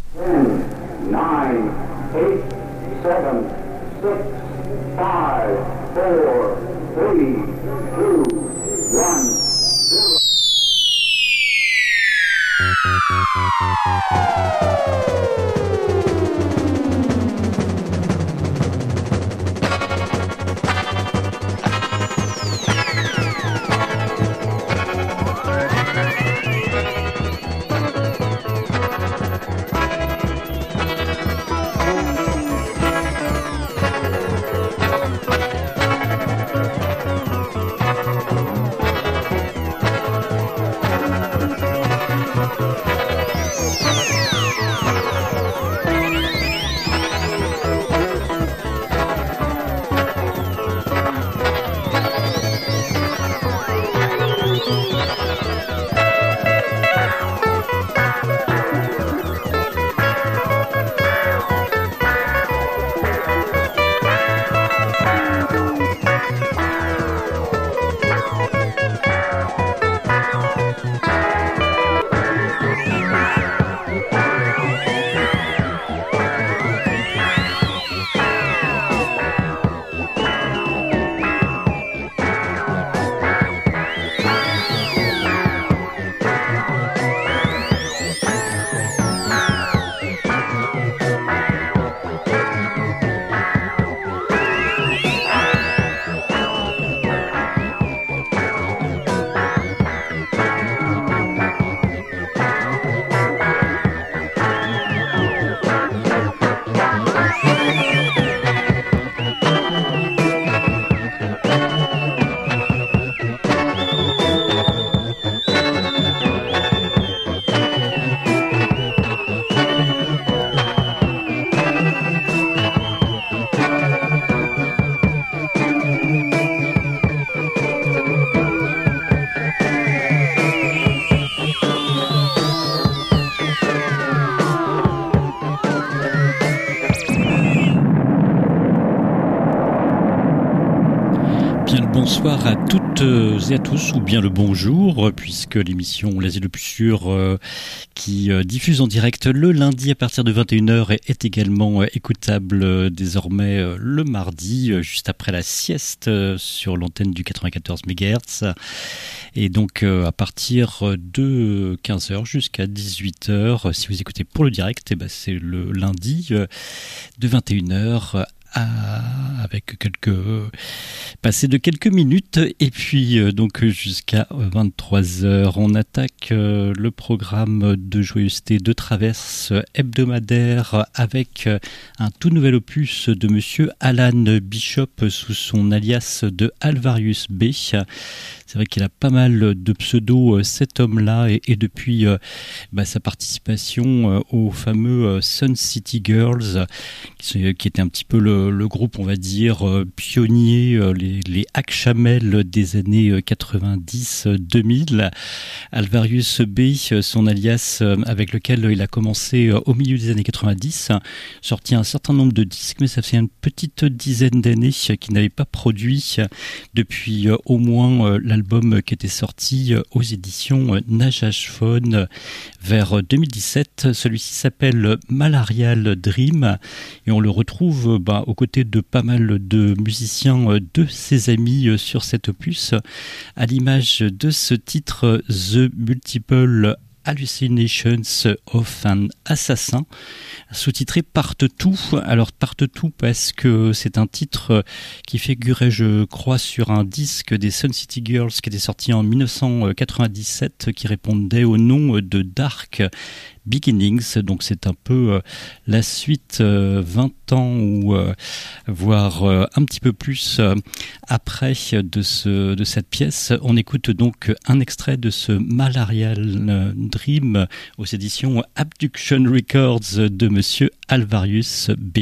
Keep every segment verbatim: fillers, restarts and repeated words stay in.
ten, nine, eight, seven, six, five, four, three, two, one, zero. Bonsoir à toutes et à tous, ou bien le bonjour, puisque l'émission L'Asile le plus sûr, euh, qui euh, diffuse en direct le lundi à partir de vingt et une heures, est, est également euh, écoutable euh, désormais euh, le mardi, euh, juste après la sieste, euh, sur l'antenne du quatre-vingt-quatorze mégahertz. Et donc euh, à partir de quinze heures jusqu'à dix-huit heures, si vous écoutez pour le direct, eh ben, c'est le lundi euh, de vingt et une heures à, avec quelques passé de quelques minutes, et puis euh, donc jusqu'à vingt-trois heures on attaque euh, le programme de joyeuseté de Traverse hebdomadaire avec euh, un tout nouvel opus de monsieur Alan Bishop sous son alias de Alvarius B. C'est vrai qu'il a pas mal de pseudos, cet homme-là, et, et depuis euh, bah, sa participation euh, au fameux euh, Sun City Girls, qui, qui était un petit peu le, le groupe, on va dire, euh, pionnier, euh, les, les Hack-Chamel des années quatre-vingt-dix deux mille. Alvarius B, son alias euh, avec lequel il a commencé euh, au milieu des années quatre-vingt-dix, sorti un certain nombre de disques, mais ça fait une petite dizaine d'années qu'il n'avait pas produit depuis euh, au moins euh, la album qui était sorti aux éditions Najash Phone vers deux mille dix-sept. Celui-ci s'appelle Malarial Dream et on le retrouve bah, aux côtés de pas mal de musiciens de ses amis sur cet opus, à l'image de ce titre The Multiple Hallucinations of an Assassin, sous-titré Partout. Alors Partout parce que c'est un titre qui figurait, je crois, sur un disque des Sun City Girls qui était sorti en dix-neuf cent quatre-vingt-dix-sept, qui répondait au nom de Dark Beginnings. Donc c'est un peu euh, la suite euh, vingt ans ou euh, voire euh, un petit peu plus euh, après de ce de cette pièce. On écoute donc un extrait de ce Malarial Dream aux éditions Abduction Records de monsieur Alvarius B.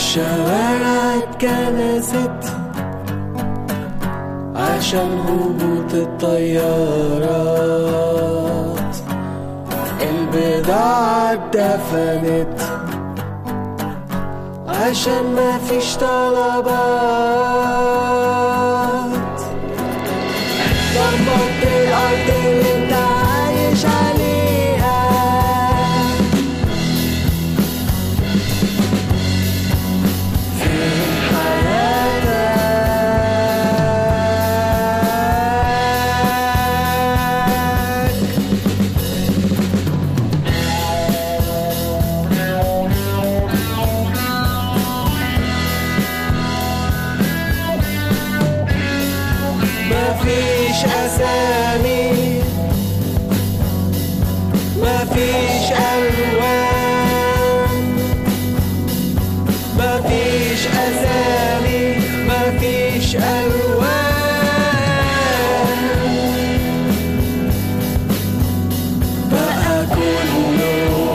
الشوارع اتكنست عشان هبوط الطيارات البضاعة اتدفنت عشان ما فيش طلبات ضمت الأرض اللي انت عايش عليها فين حياتك مفيش أسامي مفيش ألوان مفيش أسامي مفيش ألوان بقى كله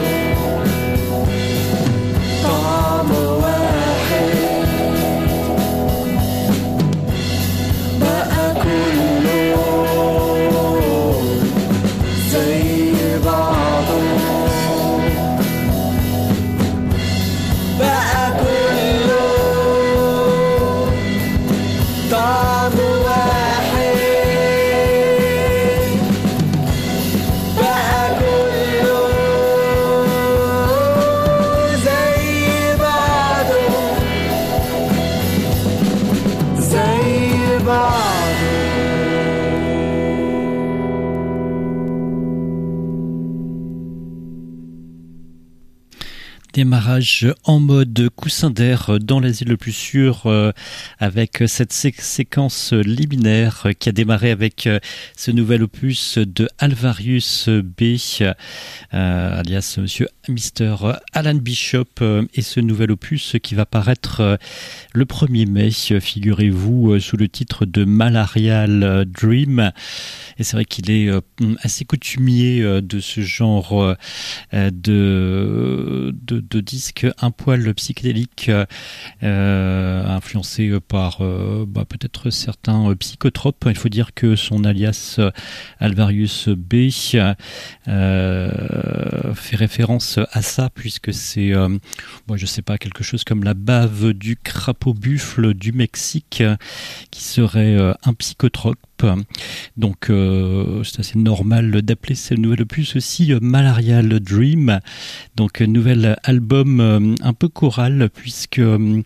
طعم واحد بقى كله زي بعضه بقى كله طعم واحد بقى كله زي بعضه زي بعضه Démarrage en mode coussin d'air dans l'asile le plus sûr euh, avec cette sé- séquence liminaire qui a démarré avec euh, ce nouvel opus de Alvarius B, euh, alias Monsieur Mister Alan Bishop, euh, et ce nouvel opus qui va paraître euh, le premier mai, figurez-vous, euh, sous le titre de Malarial Dream. Et c'est vrai qu'il est euh, assez coutumier euh, de ce genre euh, de, de de disques un poil psychédéliques, euh, influencés par euh, bah, peut-être certains euh, psychotropes. Il faut dire que son alias euh, Alvarius B euh, fait référence à ça, puisque c'est, euh, bon, je sais pas, quelque chose comme la bave du crapaud buffle du Mexique, euh, qui serait euh, un psychotrope. Donc euh, c'est assez normal d'appeler ce nouvel opus aussi euh, Malarial Dream. Donc nouvel album euh, un peu choral, puisque euh,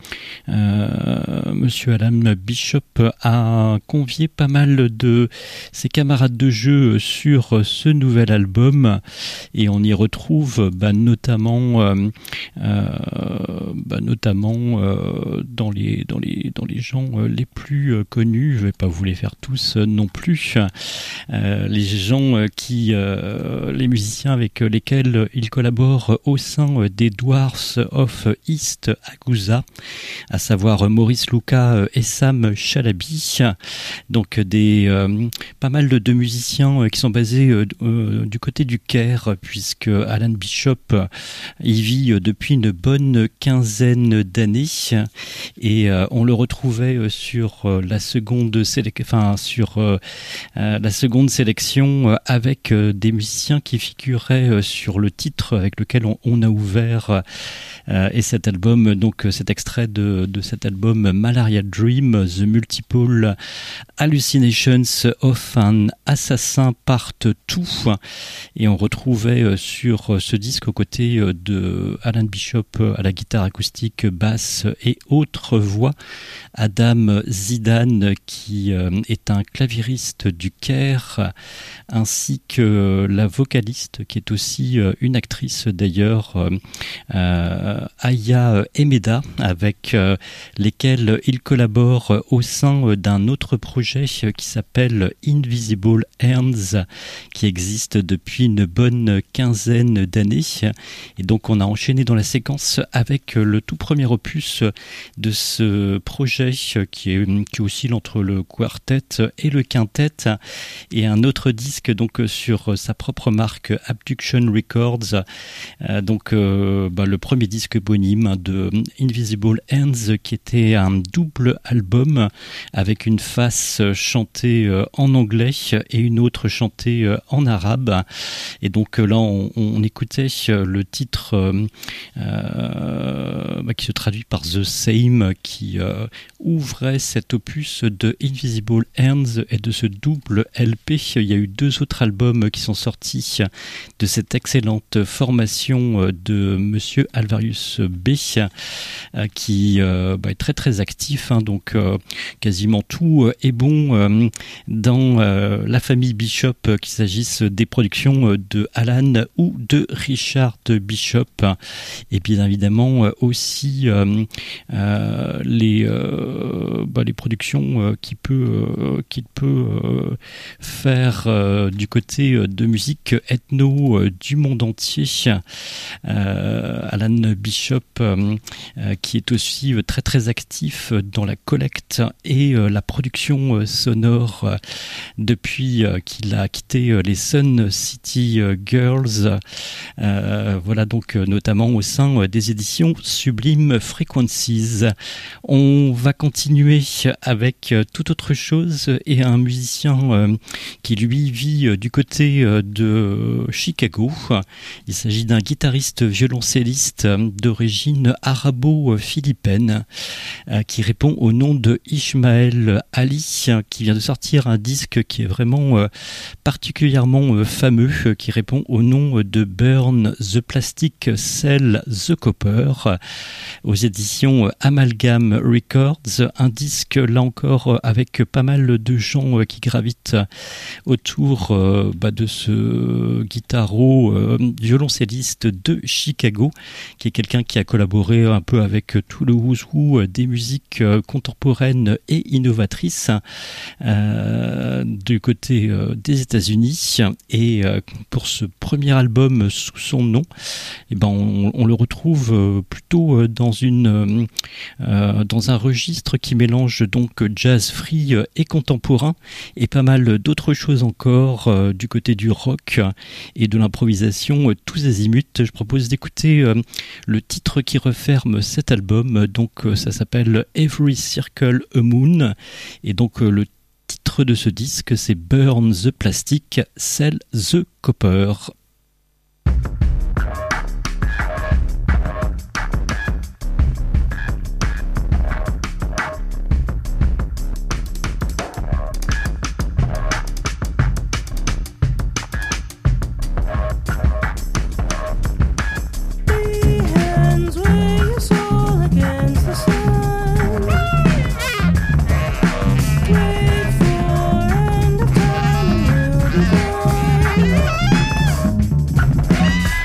Monsieur Alan Bishop a convié pas mal de ses camarades de jeu sur ce nouvel album, et on y retrouve bah, notamment euh, euh, bah, notamment euh, dans les dans les dans les gens euh, les plus euh, connus. Je vais pas vous les faire tous euh, non plus. Euh, les gens euh, qui, euh, les musiciens avec lesquels il collabore au sein des Dwarfs of East Agusa, à savoir Maurice Luca et Sam Chalabi. Donc des euh, pas mal de, de musiciens euh, qui sont basés euh, euh, du côté du Caire, puisque Alan Bishop y vit euh, depuis une bonne quinzaine d'années, et euh, on le retrouvait euh, sur euh, la seconde sélection, enfin sur euh, euh, la seconde sélection euh, avec euh, des musiciens qui figuraient euh, sur le titre avec lequel on, on a ouvert euh, et cet album, donc cet extrait de, de cet album Malarial Dream, The Multiple Hallucinations of an Assassin Part deux, et on retrouvait euh, sur ce disque aux côtés euh, de Alan Bishop euh, à la guitare acoustique, basse et autres voix, Adam Zidane qui euh, est un clavieriste du Caire, ainsi que la vocaliste qui est aussi euh, une actrice d'ailleurs, euh, euh, Aya Emeda, avec euh, lesquels il collabore au sein d'un autre projet qui s'appelle Invisible Hands, qui existe depuis une bonne quinzaine d'années. Et donc on a enchaîné dans la séquence avec le tout premier opus de ce projet qui, est, qui oscille entre le quartet et et le quintet, et un autre disque donc sur sa propre marque Abduction Records, euh, donc euh, bah, le premier disque éponyme de Invisible Hands, qui était un double album avec une face chantée euh, en anglais et une autre chantée euh, en arabe. Et donc euh, là on, on écoutait le titre euh, euh, bah, qui se traduit par The Same, qui euh, ouvrait cet opus de Invisible Hands et de ce double L P. Il y a eu deux autres albums qui sont sortis de cette excellente formation de Monsieur Alvarius B, qui euh, bah, est très très actif, hein, donc euh, quasiment tout est bon euh, dans euh, la famille Bishop, qu'il s'agisse des productions de Alan ou de Richard Bishop, et bien évidemment aussi euh, euh, les euh, bah, les productions euh, qu'il peut euh, qu'il peut euh, faire euh, du côté de musique ethno euh, du monde entier. euh, Alan Bishop euh, euh, qui est aussi euh, très très actif dans la collecte et euh, la production euh, sonore euh, depuis euh, qu'il a quitté euh, les Sun City euh, Girls, euh, voilà, donc euh, notamment au sein euh, des éditions Sublime Frequencies. On va continuer avec euh, toute autre chose et un musicien euh, qui lui vit euh, du côté euh, de Chicago. Il s'agit d'un guitariste violoncelliste euh, d'origine arabo-philippine euh, qui répond au nom de Ishmael Ali, euh, qui vient de sortir un disque qui est vraiment euh, particulièrement euh, fameux, euh, qui répond au nom de Burn the Plastic, Sell the Copper, euh, aux éditions euh, Amalgam Records. Un disque là encore euh, avec pas mal de gens euh, qui gravitent autour euh, bah, de ce guitaro euh, violoncelliste de Chicago, qui est quelqu'un qui a collaboré un peu avec tout le who's who des musiques euh, contemporaines et innovatrices euh, du côté euh, des États-Unis. Et euh, pour ce premier album sous son nom, eh ben on, on le retrouve euh, plutôt dans une euh, dans un registre qui mélange donc jazz free et contemporain, et pas mal d'autres choses encore euh, du côté du rock et de l'improvisation euh, tous azimuts. Je propose d'écouter euh, le titre qui referme cet album, donc euh, ça s'appelle Every Circle a Moon, et donc euh, le titre de ce disque c'est Burn the Plastic, Sell the Copper. Wait for end of time and you'll be gone.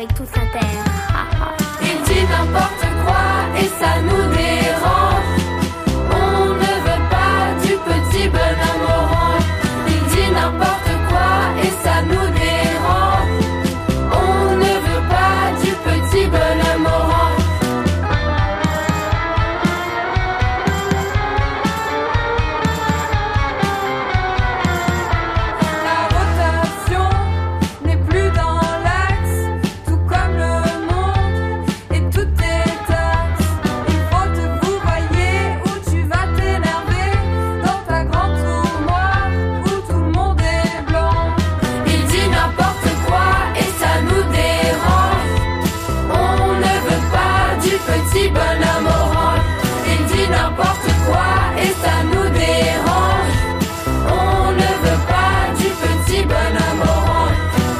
avec toute sa terre. Il dit n'importe quoi et ça nous dérange. On ne veut pas du petit bonhomme orange. Il dit n'importe quoi et ça nous dérange. On ne veut pas du petit bonhomme orange. Petit bonhomme orange, il dit n'importe quoi et ça nous dérange. On ne veut pas du petit bonhomme orange.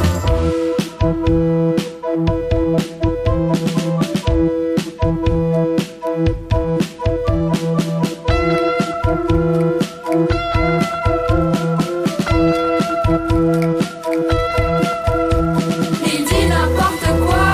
Il dit n'importe quoi.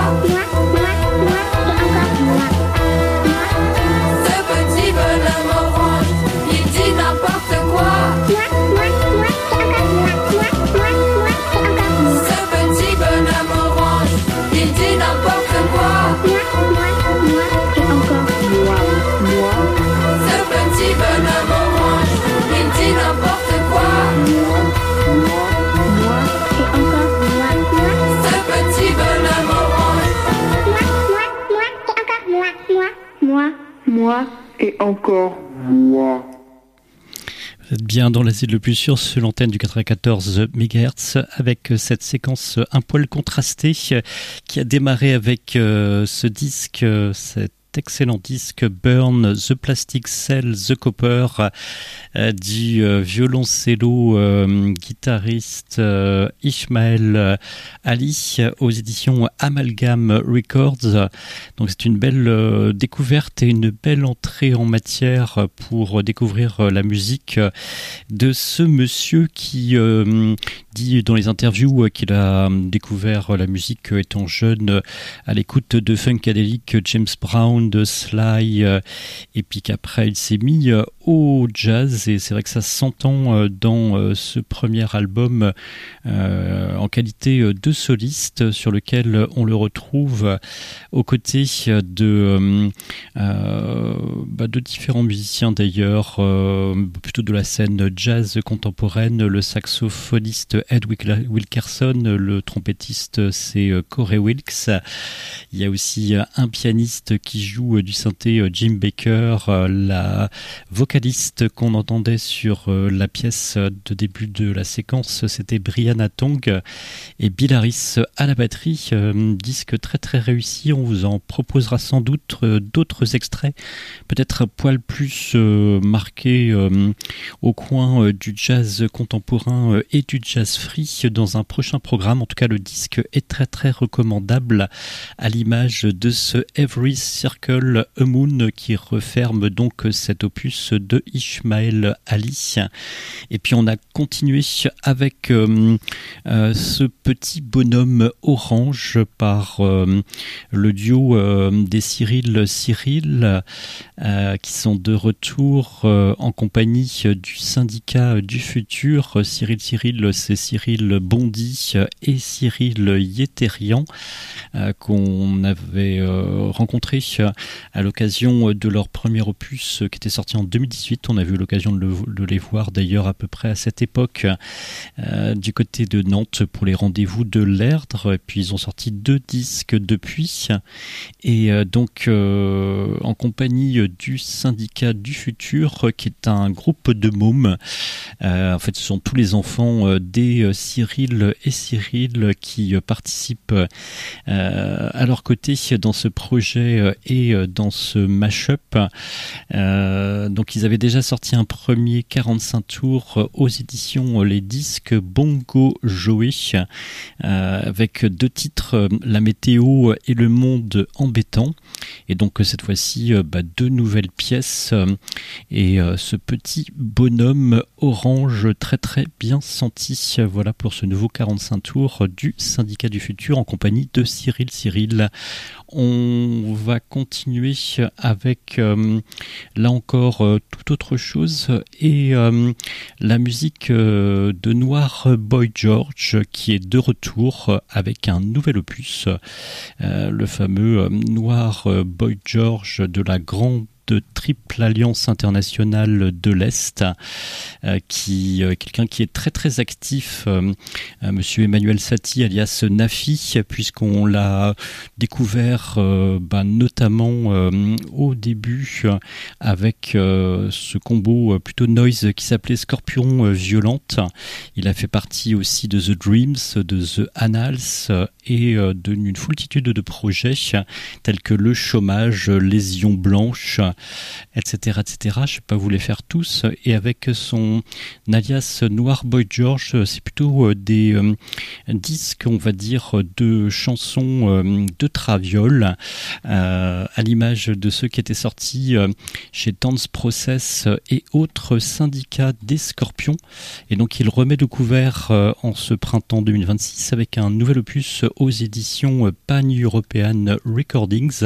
Moi et encore moi. Vous êtes bien dans l'asile le plus sûr sur l'antenne du quatre-vingt-quatorze mégahertz avec cette séquence un poil contrastée qui a démarré avec ce disque, cette excellent disque Burn the Plastic Cell the Copper euh, du euh, violoncello euh, guitariste euh, Ishmael euh, Ali aux éditions Amalgam Records. Donc c'est une belle euh, découverte et une belle entrée en matière pour découvrir euh, la musique de ce monsieur qui euh, dit dans les interviews qu'il a découvert la musique étant jeune à l'écoute de Funkadelic, James Brown, de Sly, euh, et puis qu'après il s'est mis euh, au jazz, et c'est vrai que ça s'entend euh, dans euh, ce premier album euh, en qualité de soliste, sur lequel on le retrouve euh, aux côtés de, euh, bah, de différents musiciens d'ailleurs, euh, plutôt de la scène jazz contemporaine, le saxophoniste Ed Wilkerson, le trompettiste c'est Corey Wilkes, il y a aussi un pianiste qui joue du synthé Jim Baker, la vocaliste qu'on entendait sur la pièce de début de la séquence c'était Brianna Tong, et Bill Harris à la batterie. Disque très très réussi, on vous en proposera sans doute d'autres extraits, peut-être un poil plus marqué au coin du jazz contemporain et du jazz free dans un prochain programme. En tout cas le disque est très très recommandable, à l'image de ce Every Circle a Moon qui referme donc cet opus de Ishmael Ali. Et puis on a continué avec euh, euh, ce petit bonhomme orange par euh, le duo euh, des Cyril Cyril euh, qui sont de retour euh, en compagnie du syndicat du futur. Cyril Cyril, c'est Cyril Bondy et Cyril Yetérian euh, qu'on avait euh, rencontré à l'occasion de leur premier opus qui était sorti en deux mille dix-huit. On a eu l'occasion de, le, de les voir d'ailleurs à peu près à cette époque euh, du côté de Nantes pour les rendez-vous de l'Erdre. Et puis ils ont sorti deux disques depuis, et euh, donc euh, en compagnie du syndicat du futur qui est un groupe de mômes. Euh, en fait ce sont tous les enfants euh, des euh, Cyril et Cyril qui euh, participent euh, à leur côté dans ce projet euh, et euh, dans ce mash-up. Euh, donc ils ils avaient déjà sorti un premier quarante-cinq tours aux éditions Les Disques Bongo Joey, euh, avec deux titres, La météo et Le monde embêtant. Et donc cette fois-ci, bah, deux nouvelles pièces euh, et euh, ce petit bonhomme orange très très bien senti. Voilà pour ce nouveau quarante-cinq tours du Syndicat du Futur en compagnie de Cyril Cyril. On va continuer avec euh, là encore euh, toute autre chose et euh, la musique euh, de Noir Boy George qui est de retour avec un nouvel opus, euh, le fameux euh, Noir Boy George de la grande de Triple Alliance Internationale de l'Est, euh, qui euh, quelqu'un qui est très très actif, euh, euh, Monsieur Emmanuel Satie alias Nafi, puisqu'on l'a découvert euh, bah, notamment euh, au début euh, avec euh, ce combo euh, plutôt noise qui s'appelait Scorpion euh, Violente. Il a fait partie aussi de The Dreams, de The Annals euh, et euh, d'une foultitude de projets tels que Le Chômage, Lésion Blanche, et cetera, et cetera. Je ne vais pas vous les faire tous. Et avec son alias Noir Boy George, c'est plutôt des euh, disques, on va dire, de chansons euh, de traviole, euh, à l'image de ceux qui étaient sortis euh, chez Dance Process et autres syndicats des Scorpions. Et donc il remet de couvert euh, en ce printemps deux mille vingt-six avec un nouvel opus aux éditions Pan-European Recordings.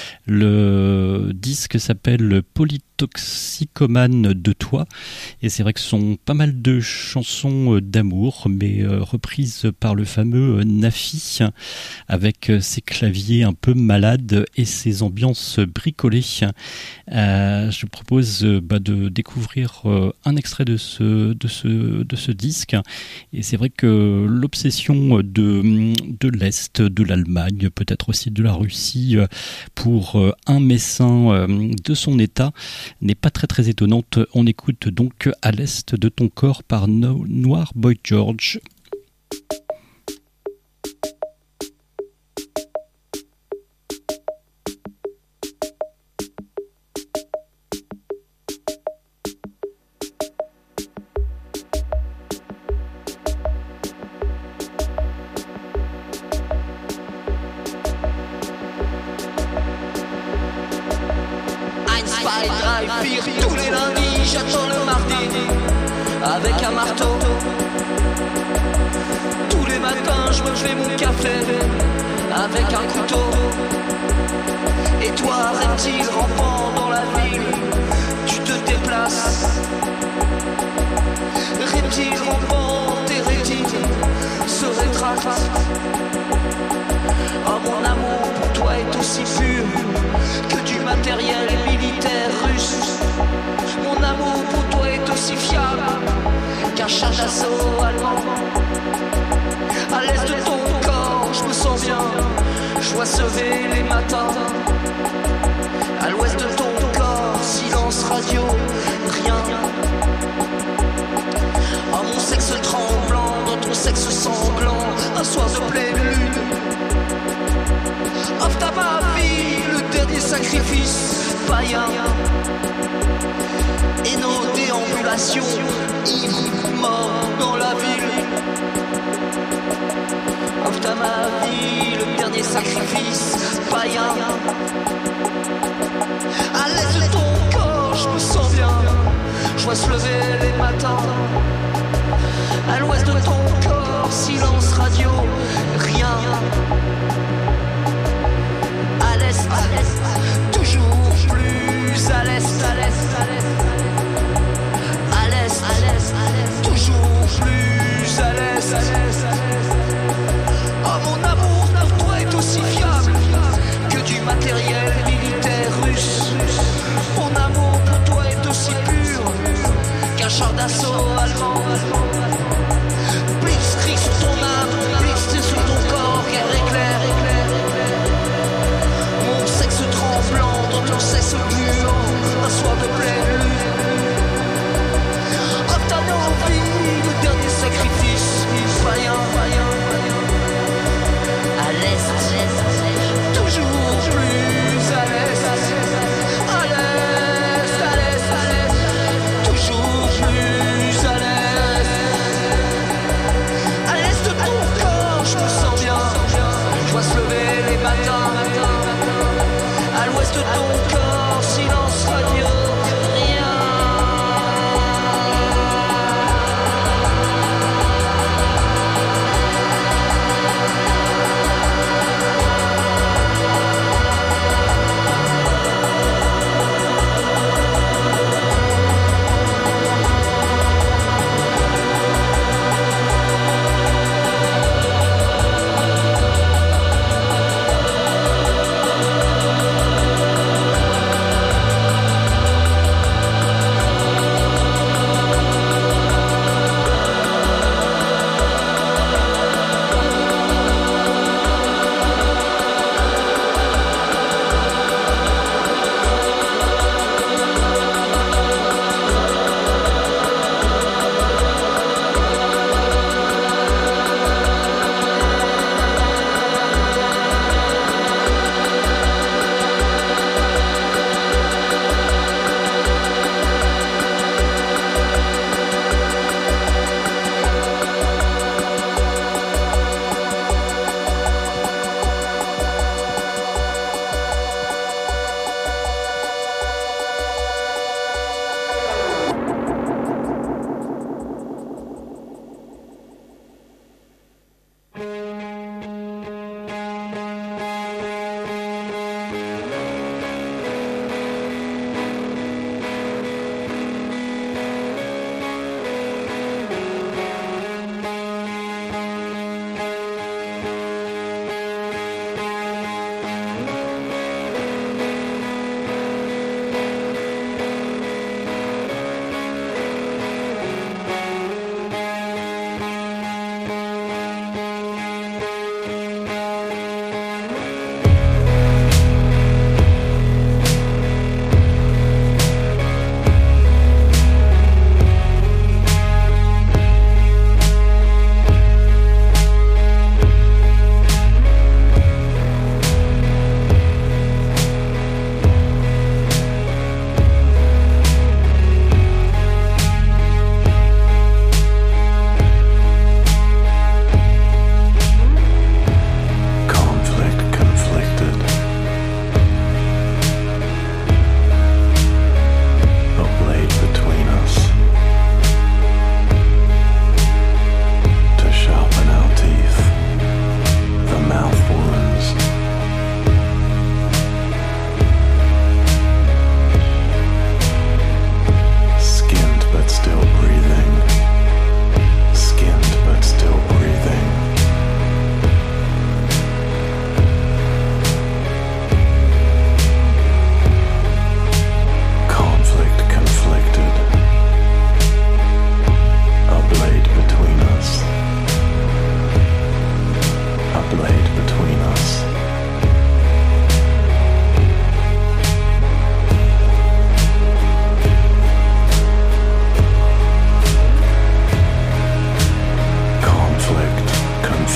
Le disque s'appelle Polytoxicomane de toi et c'est vrai que ce sont pas mal de chansons d'amour mais euh, reprises par le fameux Nafi avec ses claviers un peu malades et ses ambiances bricolées. Euh, je propose euh, bah, de découvrir euh, un extrait de ce, de, ce, de ce disque et c'est vrai que l'obsession de, de l'Est, de l'Allemagne, peut-être aussi de la Russie pour euh, un messin euh, de son état n'est pas très très étonnante. On écoute donc À l'Est de ton corps par no- Noir Boy George. Tous les lundis, j'attends le mardi avec un marteau. Tous les matins, je me fais mon café avec un couteau. Et toi, reptile rampant dans la ville, tu te déplaces. Reptile rampant, tes rétines se rétractent. Oh, mon amour pour toi est aussi pur que du matériel militaire russe. Mon amour pour toi est aussi fiable qu'un char d'assaut allemand. À l'est de ton corps, je me sens bien, je vois se lever les matins. À l'ouest de ton corps, silence radio, rien. Oh, mon sexe tremblant dans ton sexe sanglant, un soir de pleine lune. Offre à ma vie le dernier sacrifice païen. Et nos déambulations, ivres, morts dans la ville. Offre à ma vie le dernier sacrifice païen. À l'est de ton corps, je me sens bien, je vois se lever les matins. À l'ouest de ton corps, silence radio, rien. À l'est, à l'est, toujours plus à l'est, à l'est, à l'est. À l'est, à l'est, à l'est, toujours plus à l'est, à l'est. Oh, mon amour pour toi est aussi fiable que du matériel militaire russe. Mon amour pour toi est aussi pur qu'un char d'assaut allemand. Blitz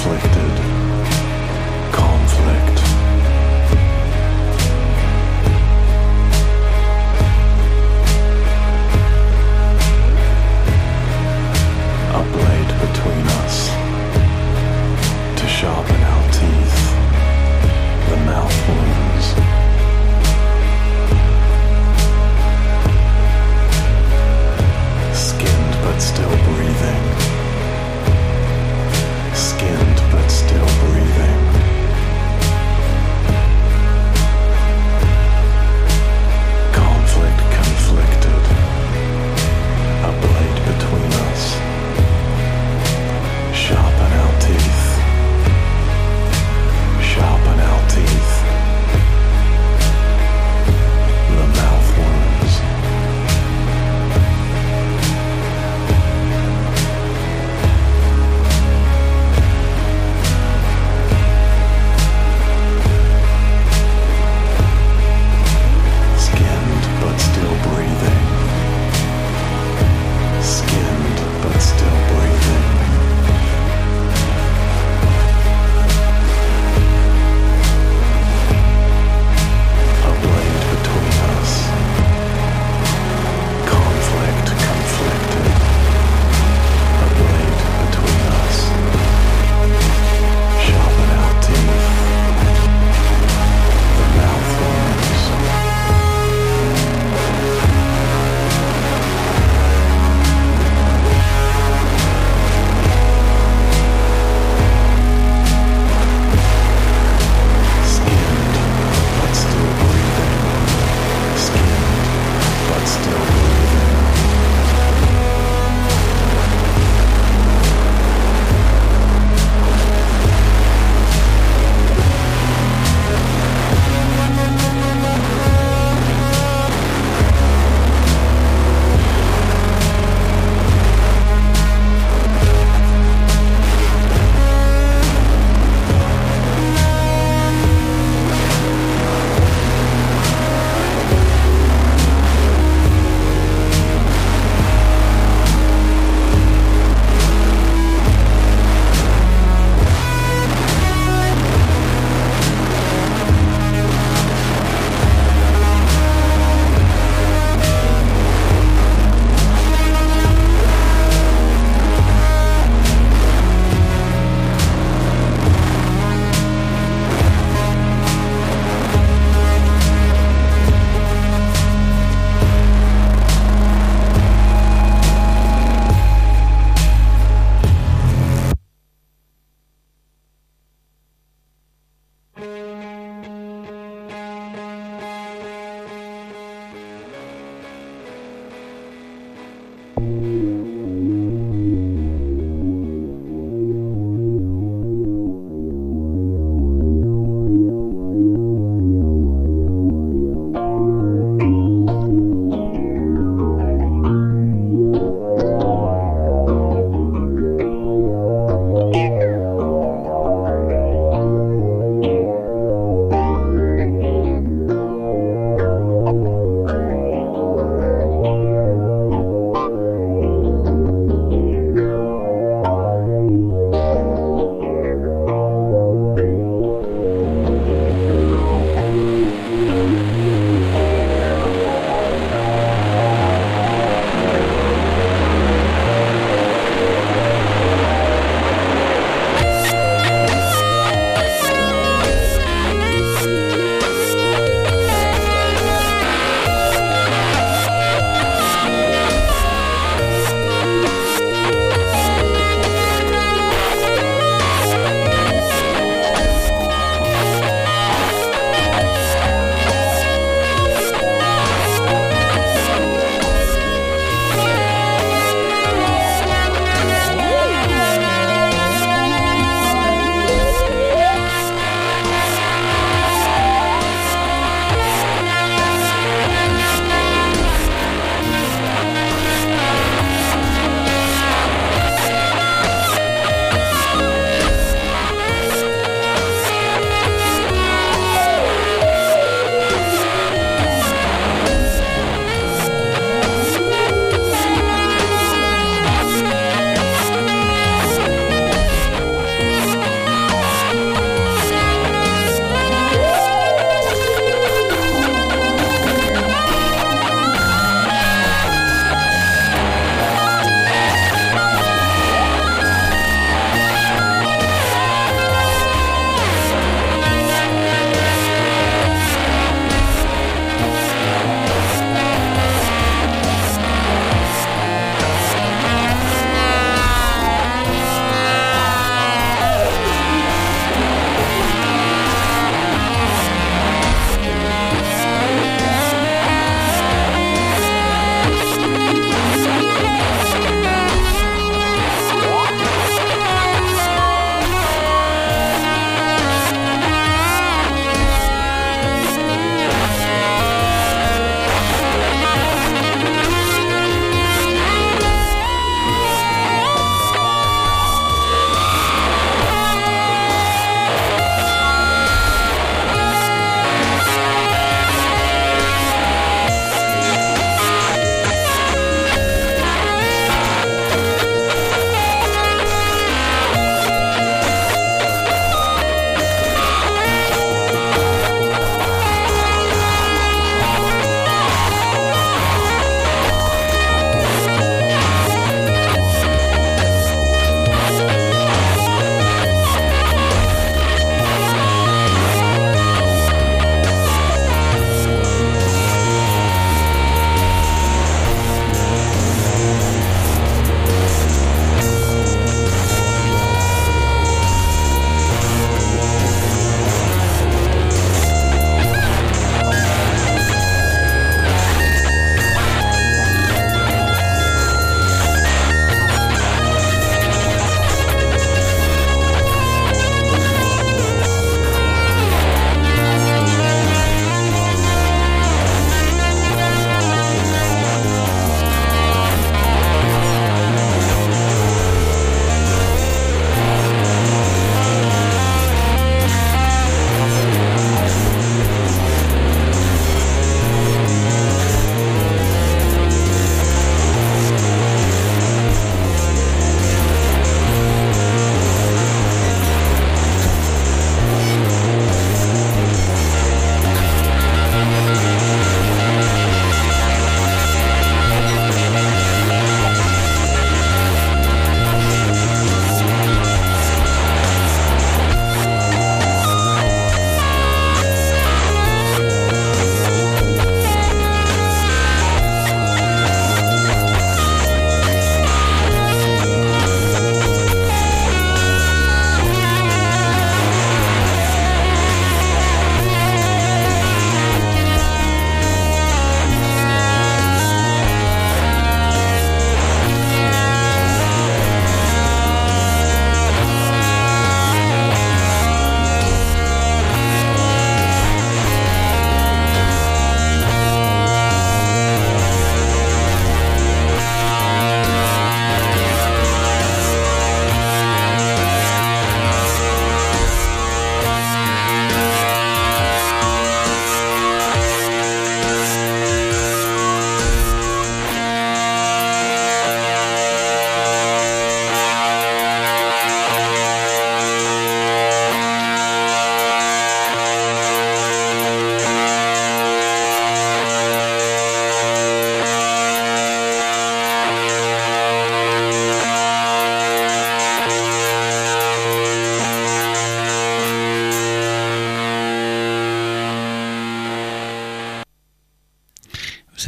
inflicted conflict. A blade between us to sharpen our teeth, the mouth wounds. Skinned but still breathing. Skinned but still breathing.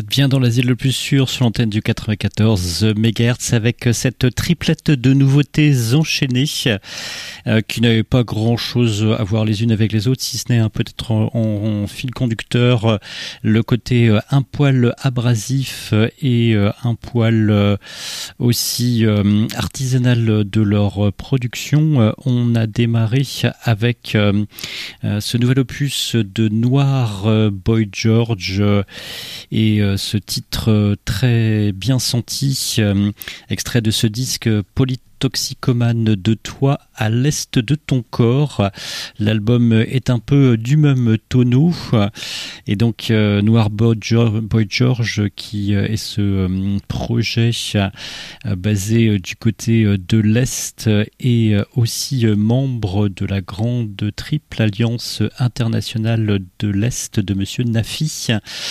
êtes bien dans l'asile le plus sûr sur l'antenne du quatre-vingt-quatorze mégahertz avec cette triplette de nouveautés enchaînées euh, qui n'avaient pas grand chose à voir les unes avec les autres, si ce n'est un peut-être en, en, en fil conducteur euh, le côté euh, un poil abrasif et euh, un poil euh, aussi euh, artisanal de leur production. Euh, on a démarré avec euh, euh, ce nouvel opus de Noir euh, Boy George euh, et euh, ce titre euh, très bien senti, euh, extrait de ce disque Polytoxicomane de toi à l'est de ton corps. L'album est un peu du même tonneau et donc euh, Noir Boy George, Boy George qui euh, est ce euh, projet euh, basé euh, du côté euh, de l'Est et euh, aussi euh, membre de la grande triple alliance internationale de l'Est de Monsieur Nafi.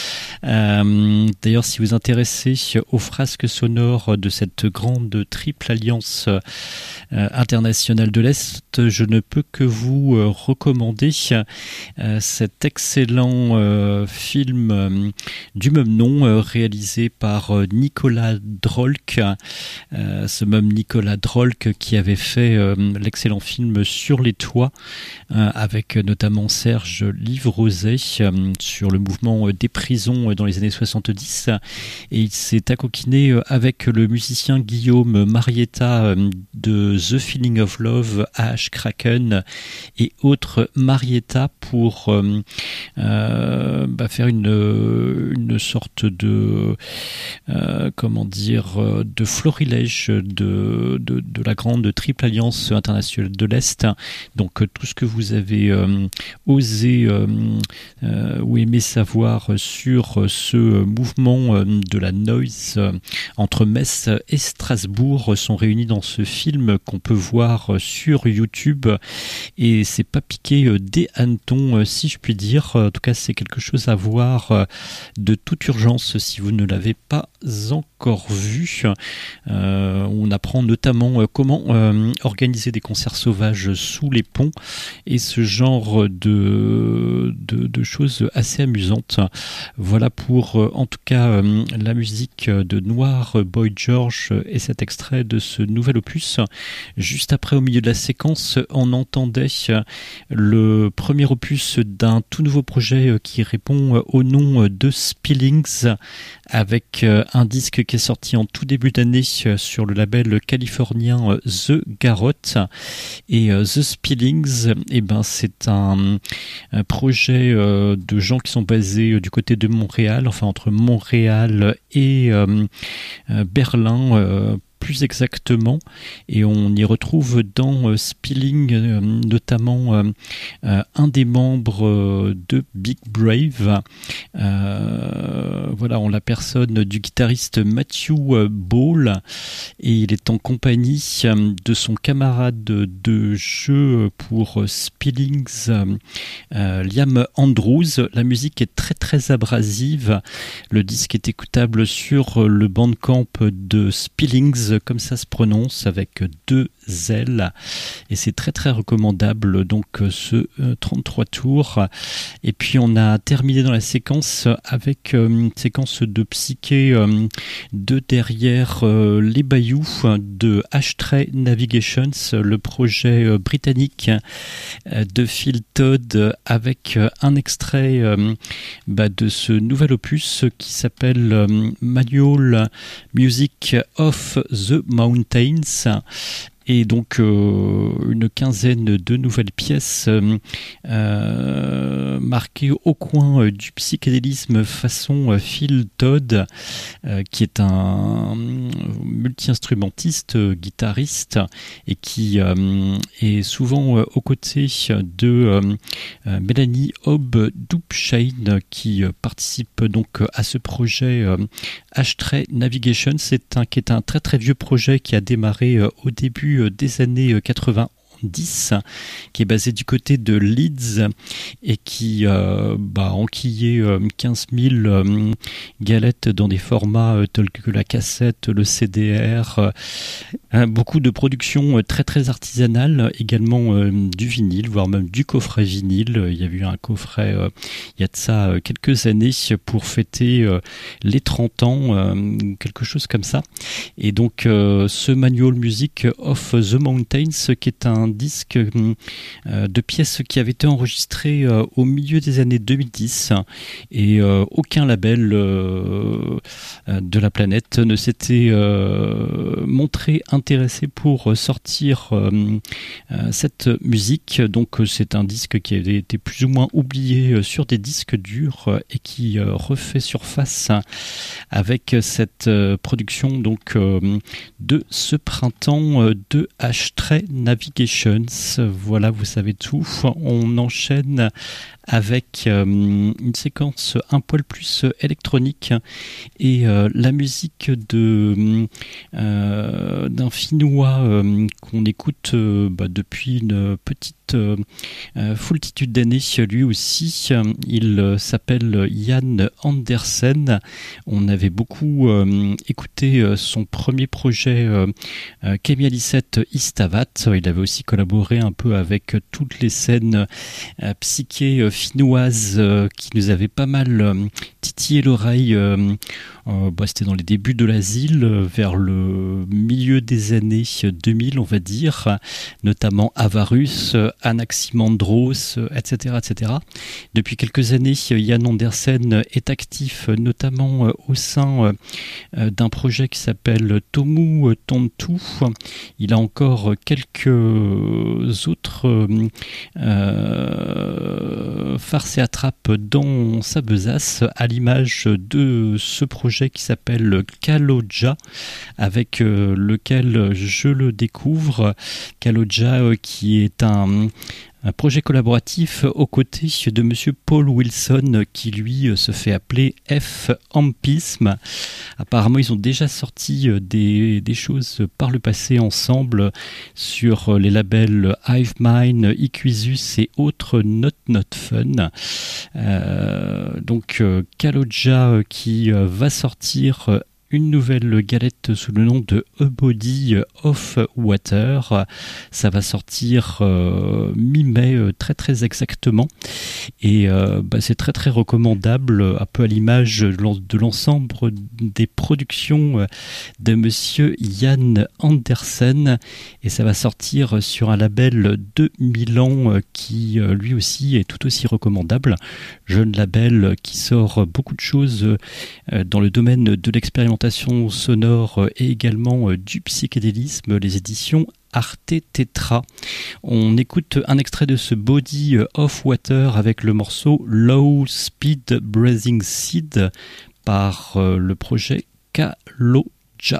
Euh, d'ailleurs, si vous vous intéressez aux frasques sonores de cette grande triple alliance euh, internationale de l'Est, je ne peux que vous euh, recommander euh, cet excellent euh, film euh, du même nom euh, réalisé par euh, Nicolas Drolk, euh, ce même Nicolas Drolk qui avait fait euh, l'excellent film Sur les toits euh, avec notamment Serge Livrosé euh, sur le mouvement euh, des prisons euh, dans les années soixante-dix, et il s'est accoquiné euh, avec le musicien Guillaume Marietta euh, de The Feeling of Love, H. Kraken et autres Marietta pour euh, euh, bah faire une, une sorte de euh, comment dire de florilège de, de, de la grande triple alliance internationale de l'Est. Donc tout ce que vous avez euh, osé euh, euh, ou aimé savoir sur ce mouvement de la noise euh, entre Metz et Strasbourg sont réunis dans ce film qu'on peut voir sur YouTube, et c'est pas piqué des hannetons si je puis dire. En tout cas, c'est quelque chose à voir de toute urgence si vous ne l'avez pas encore vu. Euh, on apprend notamment comment euh, organiser des concerts sauvages sous les ponts et ce genre de, de, de choses assez amusantes. Voilà pour euh, en tout cas euh, la musique de Noir Boy George et cet extrait de ce nouvel opus. Juste après, au milieu de la séquence, on entendait le premier opus d'un tout nouveau projet qui répond au nom de Spillings, avec un disque qui est sorti en tout début d'année sur le label californien The Garrot. Et The Spillings, eh ben, c'est un, un projet de gens qui sont basés du côté de Montréal, enfin entre Montréal et euh, Berlin, euh, plus exactement, et on y retrouve dans euh, Spilling euh, notamment euh, euh, un des membres euh, de Big Brave, euh, voilà, en la personne du guitariste Matthew Ball, et il est en compagnie euh, de son camarade de jeu pour euh, Spillings, euh, Liam Andrews. La musique est très très abrasive, le disque est écoutable sur le Bandcamp de Spillings, comme ça se prononce, avec deux L, et c'est très très recommandable donc ce euh, trente-trois tours. Et puis on a terminé dans la séquence avec euh, une séquence de psyché euh, de derrière euh, les bayous de Ashtray Navigations, le projet euh, britannique euh, de Phil Todd, avec euh, un extrait euh, bah, de ce nouvel opus qui s'appelle euh, Manual Music of the Mountains, et donc euh, une quinzaine de nouvelles pièces euh, euh, marquées au coin euh, du psychédélisme façon euh, Phil Todd, euh, qui est un multi-instrumentiste, euh, guitariste, et qui euh, est souvent euh, aux côtés de euh, euh, Mélanie Hobb Dubshane, qui euh, participe donc à ce projet euh, Ashtray Navigation. C'est un qui est un très très vieux projet qui a démarré euh, au début des années quatre-vingts dix, qui est basé du côté de Leeds et qui euh, bah, enquillait euh, quinze mille euh, galettes dans des formats euh, tels que la cassette, le C D R, euh, beaucoup de productions euh, très très artisanales, également euh, du vinyle, voire même du coffret vinyle. Il y a eu un coffret euh, il y a de ça euh, quelques années pour fêter euh, les trente ans, euh, quelque chose comme ça. Et donc euh, ce Manual Music of the Mountains, qui est un disque euh, de pièces qui avait été enregistré euh, au milieu des années deux mille dix, et euh, aucun label euh, de la planète ne s'était euh, montré intéressé pour sortir euh, euh, cette musique. Donc c'est un disque qui avait été plus ou moins oublié sur des disques durs et qui euh, refait surface avec cette euh, production donc euh, de ce printemps euh, de Ashtray Navigations. Voilà, vous savez tout. On enchaîne avec euh, une séquence un poil plus électronique et euh, la musique de euh, d'un Finnois euh, qu'on écoute euh, bah, depuis une petite euh, foultitude d'années. Lui aussi, il euh, s'appelle Jan Andersen. On avait beaucoup euh, écouté euh, son premier projet euh, euh, Kemialisette Istavat. Il avait aussi collaboré un peu avec toutes les scènes euh, psyché euh, finnoises euh, qui nous avaient pas mal euh, titillé l'oreille. Euh, euh, bah, c'était dans les débuts de l'asile, euh, vers le milieu des années deux mille, on va dire, notamment Avarus, euh, Anaximandros, euh, et cetera, et cetera. Depuis quelques années, Jan Andersen est actif, euh, notamment euh, au sein euh, d'un projet qui s'appelle Tomu Tontu. Il a encore quelques autres euh, euh, farces et attrapes dans sa besace, à l'image de ce projet qui s'appelle Kaloja, avec euh, lequel je le découvre. Kaloja euh, qui est un Un projet collaboratif aux côtés de monsieur Paul Wilson, qui lui se fait appeler F. Ampisme. Apparemment, ils ont déjà sorti des, des choses par le passé ensemble sur les labels Hivemine, Iquisus et autres Not Not Fun. Euh, donc, Kaloja qui va sortir une nouvelle galette sous le nom de A Body of Water. Ça va sortir euh, mi-mai, euh, très très exactement. Et euh, bah, c'est très très recommandable, un peu à l'image de l'ensemble des productions de monsieur Jan Andersen. Et ça va sortir sur un label de Milan qui lui aussi est tout aussi recommandable. Jeune label qui sort beaucoup de choses dans le domaine de l'expérimentation sonore et également du psychédélisme, les éditions Arte Tetra. On écoute un extrait de ce Body of Water avec le morceau Low Speed Breathing Seed par le projet Kaloja.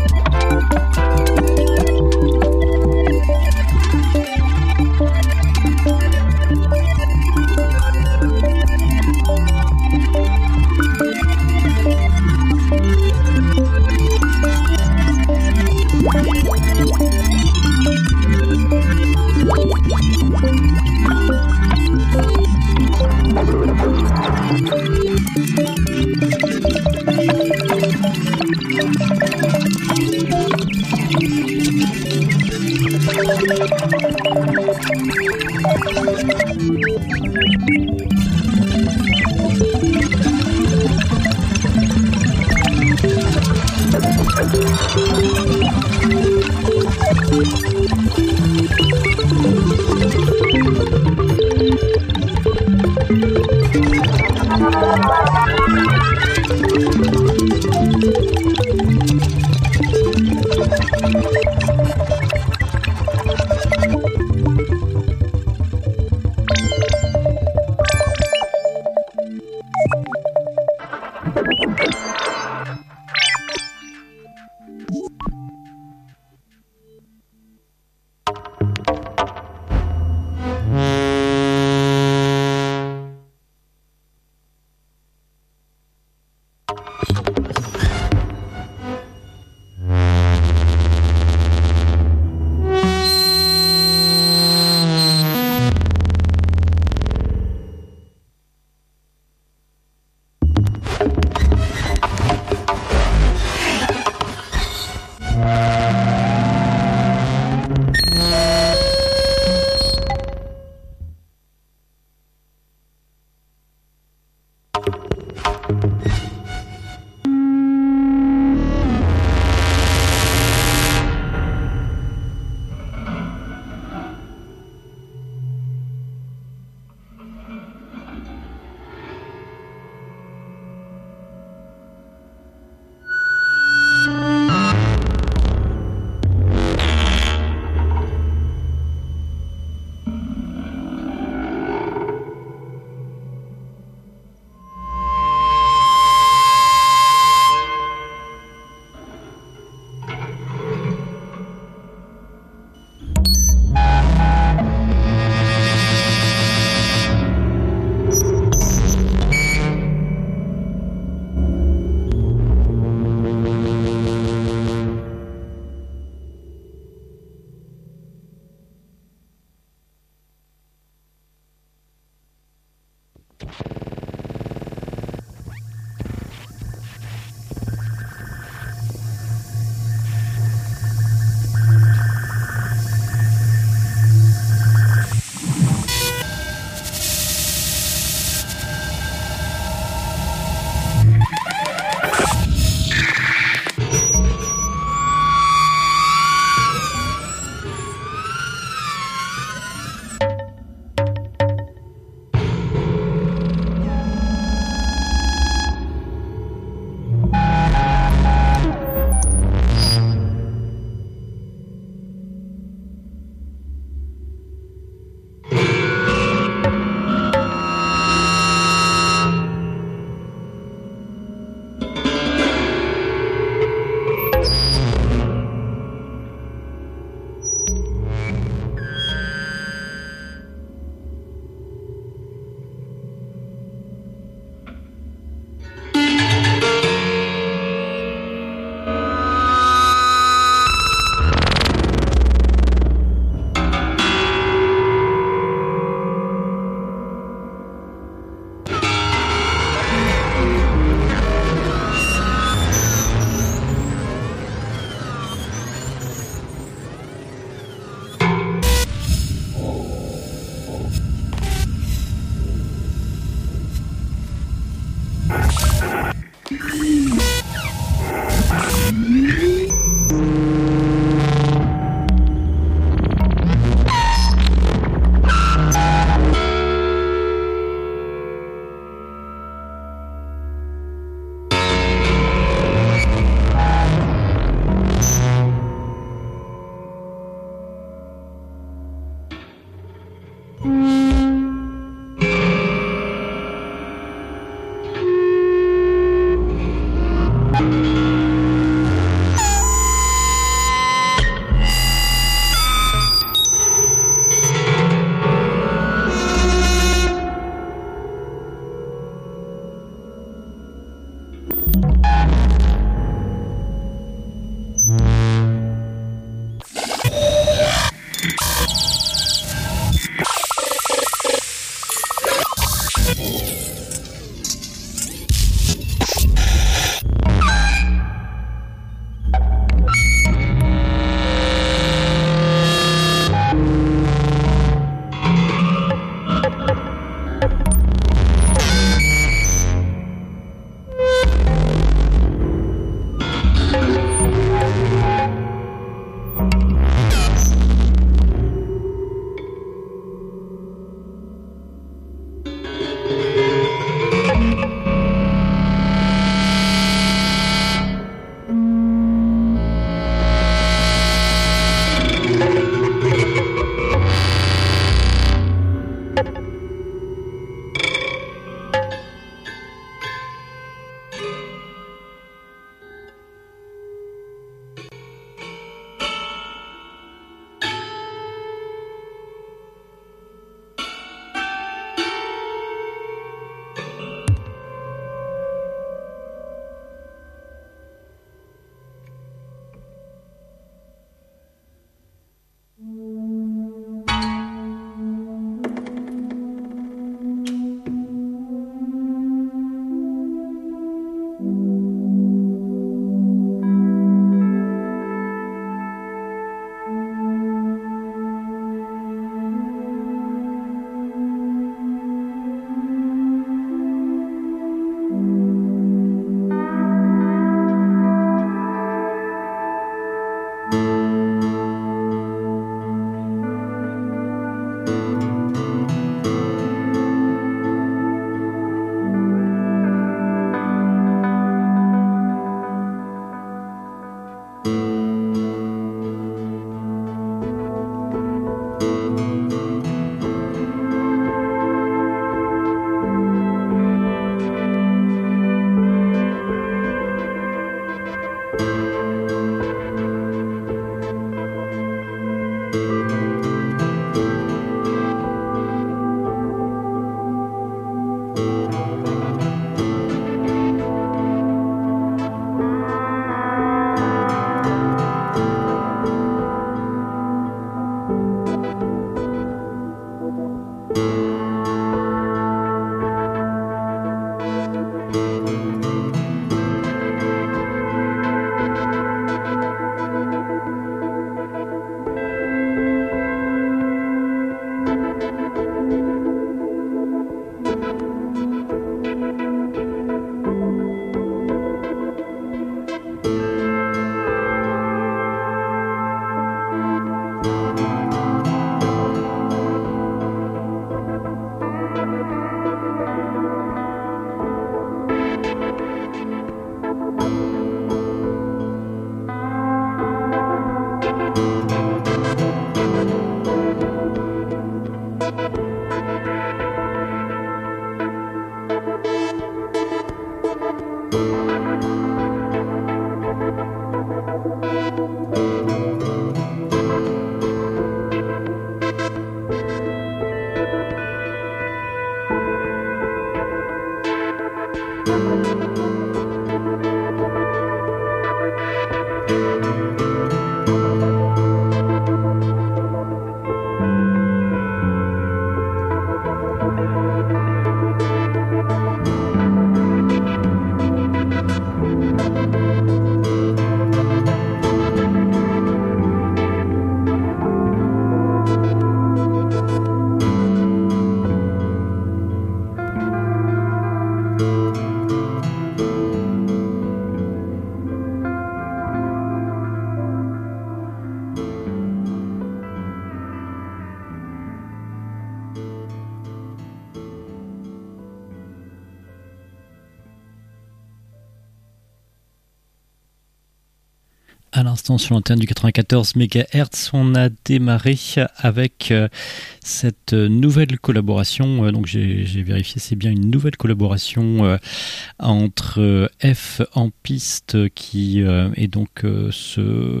À l'instant, sur l'antenne du quatre-vingt-quatorze mégahertz, on a démarré avec euh, cette nouvelle collaboration. Euh, donc, j'ai, j'ai vérifié, c'est bien une nouvelle collaboration euh, entre euh, F en piste, qui euh, est donc euh, ce,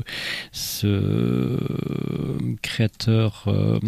ce créateur euh,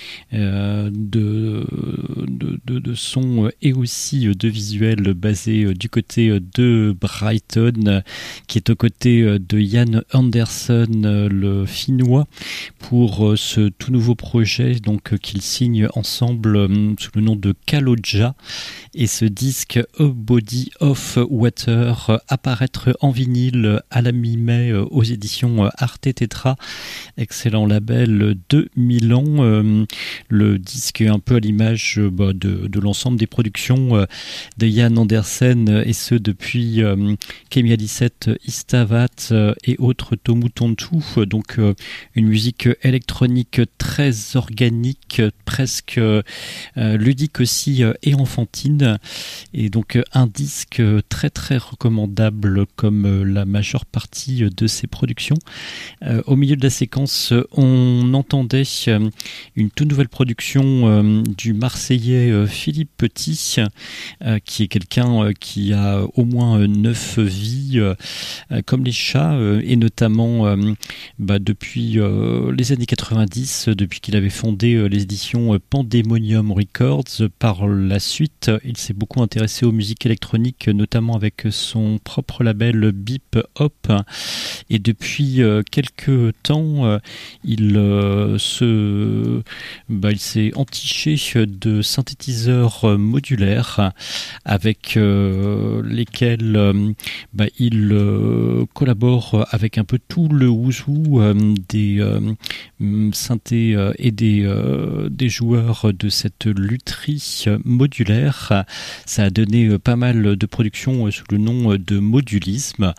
euh, de, de, de, de son et aussi de visuels basé euh, du côté de Brighton, qui est aux côtés de Yann Anderson, le finnois, pour ce tout nouveau projet donc qu'ils signent ensemble sous le nom de Kaloja, et ce disque A Body of Water apparaître en vinyle à la mi-mai aux éditions Arte Tetra, excellent label de Milan. Le disque est un peu à l'image bah, de, de l'ensemble des productions de Yann Andersen, et ce depuis Kemi dix-sept, Istavat et autres Tomu Tontu, donc euh, une musique électronique très organique, presque euh, ludique aussi euh, et enfantine, et donc euh, un disque très très recommandable comme euh, la majeure partie de ses productions. Euh, au milieu de la séquence, on entendait euh, une toute nouvelle production euh, du Marseillais euh, Philippe Petit, euh, qui est quelqu'un euh, qui a au moins euh, neuf vies euh, euh, comme les chats, euh, et notamment euh, bah, depuis euh, les années quatre-vingt-dix, depuis qu'il avait fondé euh, les éditions euh, Pandemonium Records. Par la suite, il s'est beaucoup intéressé aux musiques électroniques, notamment avec son propre label Beep Hop, et depuis euh, quelques temps, euh, il, euh, se, bah, il s'est entiché de synthétiseurs modulaires avec euh, lesquels euh, bah, il euh, collabore avec un peu tout le ouzou euh, des euh, synthés euh, et des, euh, des joueurs de cette lutherie modulaire. Ça a donné euh, pas mal de productions euh, sous le nom de modulisme.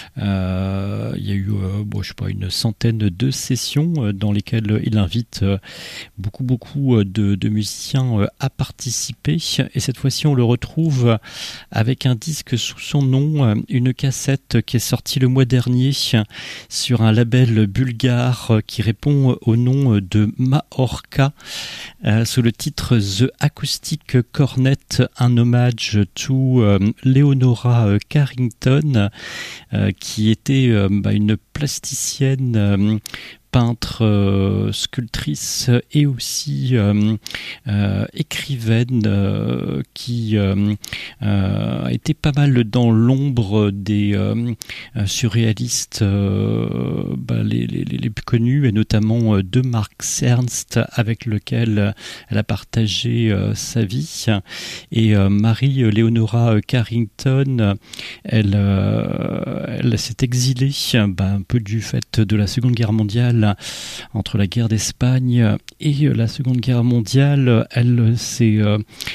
Euh, il y a eu euh, bon, je sais pas, une centaine de sessions euh, dans lesquelles il invite euh, beaucoup beaucoup de, de musiciens euh, à participer, et cette fois-ci on le retrouve avec un disque sous son nom, euh, une cassette qui est sortie le mois dernier sur un label bulgare qui répond au nom de Mahorka, euh, sous le titre The Acoustic Cornet, un hommage to euh, Leonora Carrington, euh, qui était euh, bah, une plasticienne, euh, peintre, euh, sculptrice et aussi euh, euh, écrivaine, euh, qui euh, euh, a été pas mal dans l'ombre des euh, surréalistes euh, bah, les, les, les plus connus, et notamment euh, de Max Ernst, avec lequel elle a partagé euh, sa vie. Et euh, Marie-Léonora Carrington, elle, euh, elle s'est exilée bah, un peu du fait de la Seconde Guerre mondiale. Entre la guerre d'Espagne et la Seconde Guerre mondiale, elle s'est, euh,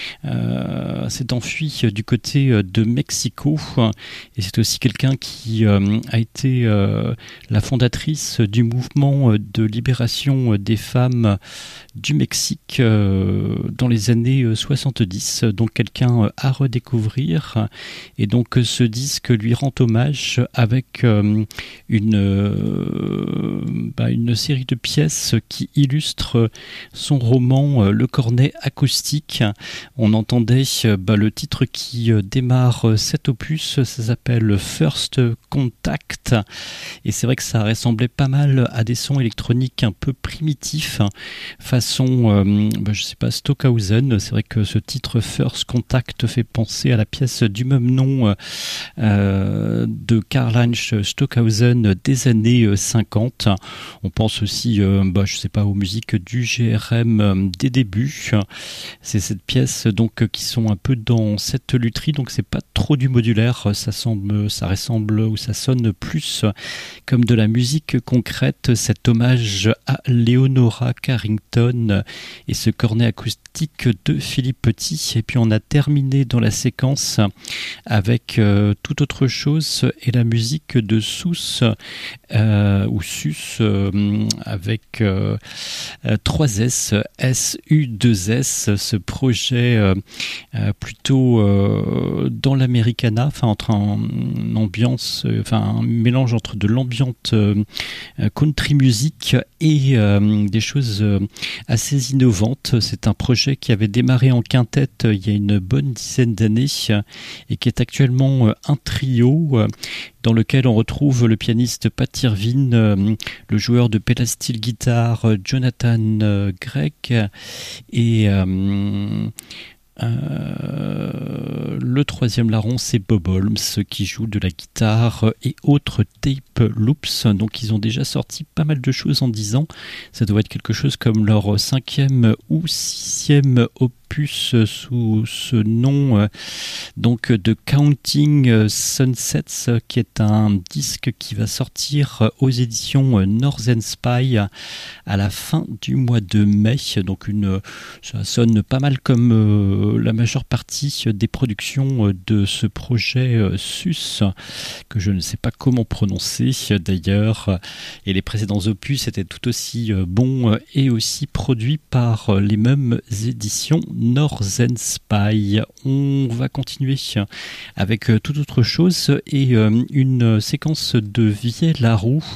euh, s'est enfuie du côté de Mexico, et c'est aussi quelqu'un qui euh, a été euh, la fondatrice du mouvement de libération des femmes du Mexique euh, dans les années soixante-dix, donc quelqu'un à redécouvrir. Et donc ce disque lui rend hommage avec euh, une, euh, bah, une série de pièces qui illustrent son roman Le Cornet acoustique. On entendait bah, le titre qui démarre cet opus, ça s'appelle First Contact, et c'est vrai que ça ressemblait pas mal à des sons électroniques un peu primitifs, façon, euh, bah, je sais pas, Stockhausen. C'est vrai que ce titre First Contact fait penser à la pièce du même nom euh, de Karl-Heinz Stockhausen des années cinquante. On pense aussi, euh, bah, je sais pas, aux musiques du G R M des débuts. C'est cette pièce donc qui sont un peu dans cette lutherie, donc c'est pas trop du modulaire, ça semble, ça ressemble ou ça sonne plus comme de la musique concrète. Cet hommage à Leonora Carrington et ce cornet acoustique de Philippe Petit. Et puis on a terminé dans la séquence avec euh, toute autre chose et la musique de Sus euh, ou Sus euh, avec euh, trois S, S U deux S, ce projet euh, euh, plutôt euh, dans l'Americana, enfin entre un, une ambiance, euh, enfin un mélange entre de l'ambiante euh, country music et euh, des choses euh, assez innovantes. C'est un projet qui avait démarré en quintette euh, il y a une bonne dizaine d'années euh, et qui est actuellement euh, un trio euh, dans lequel on retrouve le pianiste Pat Irvine, euh, le joueur de pedal steel guitare euh, Jonathan euh, Gregg et euh, Euh, le troisième larron, c'est Bob Holmes qui joue de la guitare et autres tape loops. Donc ils ont déjà sorti pas mal de choses en dix ans. Ça doit être quelque chose comme leur cinquième ou sixième opus sous ce nom euh, donc de Counting Sunsets, qui est un disque qui va sortir aux éditions Northern Spy à la fin du mois de mai. Donc une, ça sonne pas mal comme euh, la majeure partie des productions de ce projet Sus, que je ne sais pas comment prononcer d'ailleurs, et les précédents opus étaient tout aussi bons et aussi produits par les mêmes éditions Northern Spy. On va continuer avec toute autre chose et une séquence de Vielle-Laroux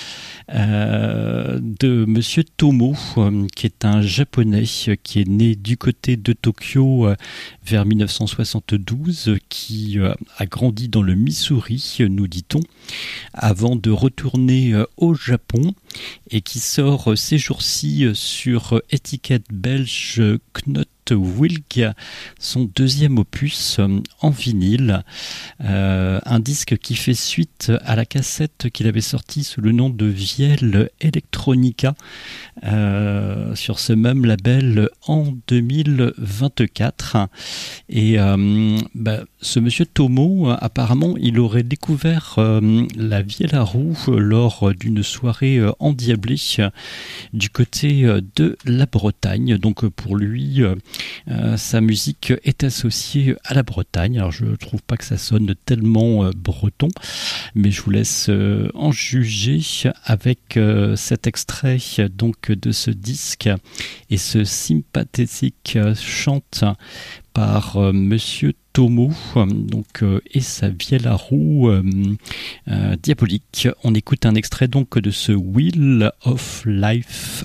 Euh, de Monsieur Tomo, euh, qui est un japonais euh, qui est né du côté de Tokyo euh, vers mille neuf cent soixante-douze, qui euh, a grandi dans le Missouri, euh, nous dit-on, avant de retourner euh, au Japon, et qui sort euh, ces jours-ci euh, sur étiquette belge Knot Wilk, son deuxième opus euh, en vinyle, euh, un disque qui fait suite à la cassette qu'il avait sortie sous le nom de Vielle Electronica euh, sur ce même label en deux mille vingt-quatre. Et euh, bah, ce monsieur Tomo, apparemment, il aurait découvert euh, la Vielle-Laroux lors d'une soirée euh, endiablée euh, du côté euh, de la Bretagne. Donc pour lui, euh, Euh, sa musique est associée à la Bretagne. Alors je ne trouve pas que ça sonne tellement euh, breton, mais je vous laisse euh, en juger avec euh, cet extrait donc de ce disque et ce sympathique euh, chante par euh, Monsieur Tomo, donc euh, et sa Vielle-Laroux euh, euh, diabolique. On écoute un extrait donc de ce Wheel of Life.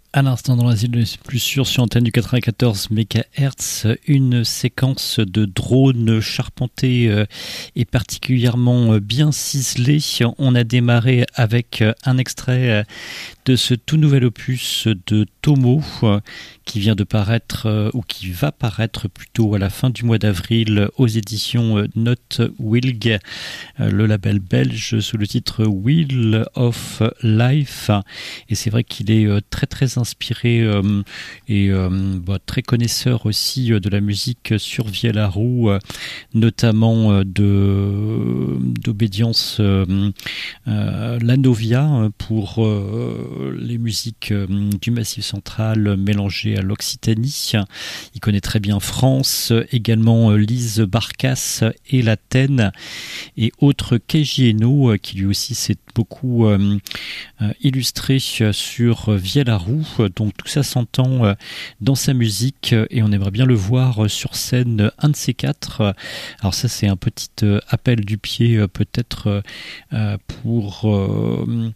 À l'instant dans l'asile le plus sûr sur antenne du quatre-vingt-quatorze mégahertz, une séquence de drones charpentés et particulièrement bien ciselés. On a démarré avec un extrait de ce tout nouvel opus de Tomo qui vient de paraître ou qui va paraître plutôt à la fin du mois d'avril aux éditions Not Wilg, le label belge sous le titre Wheel of Life. Et c'est vrai qu'il est très très inspiré euh, et euh, bah, très connaisseur aussi euh, de la musique sur Vielle-à-Roux, euh, notamment euh, de d'obédience euh, euh, Lanovia pour euh, les musiques euh, du Massif central mélangées à l'Occitanie. Il connaît très bien France, également euh, Lise Barkas et l'Athènes et autres Keiji Eno euh, qui lui aussi s'est beaucoup euh, euh, illustré sur Vielle-à-Roux. Donc tout ça s'entend euh, dans sa musique euh, et on aimerait bien le voir euh, sur scène euh, un de ces quatre. Alors ça c'est un petit euh, appel du pied euh, peut-être euh, pour euh,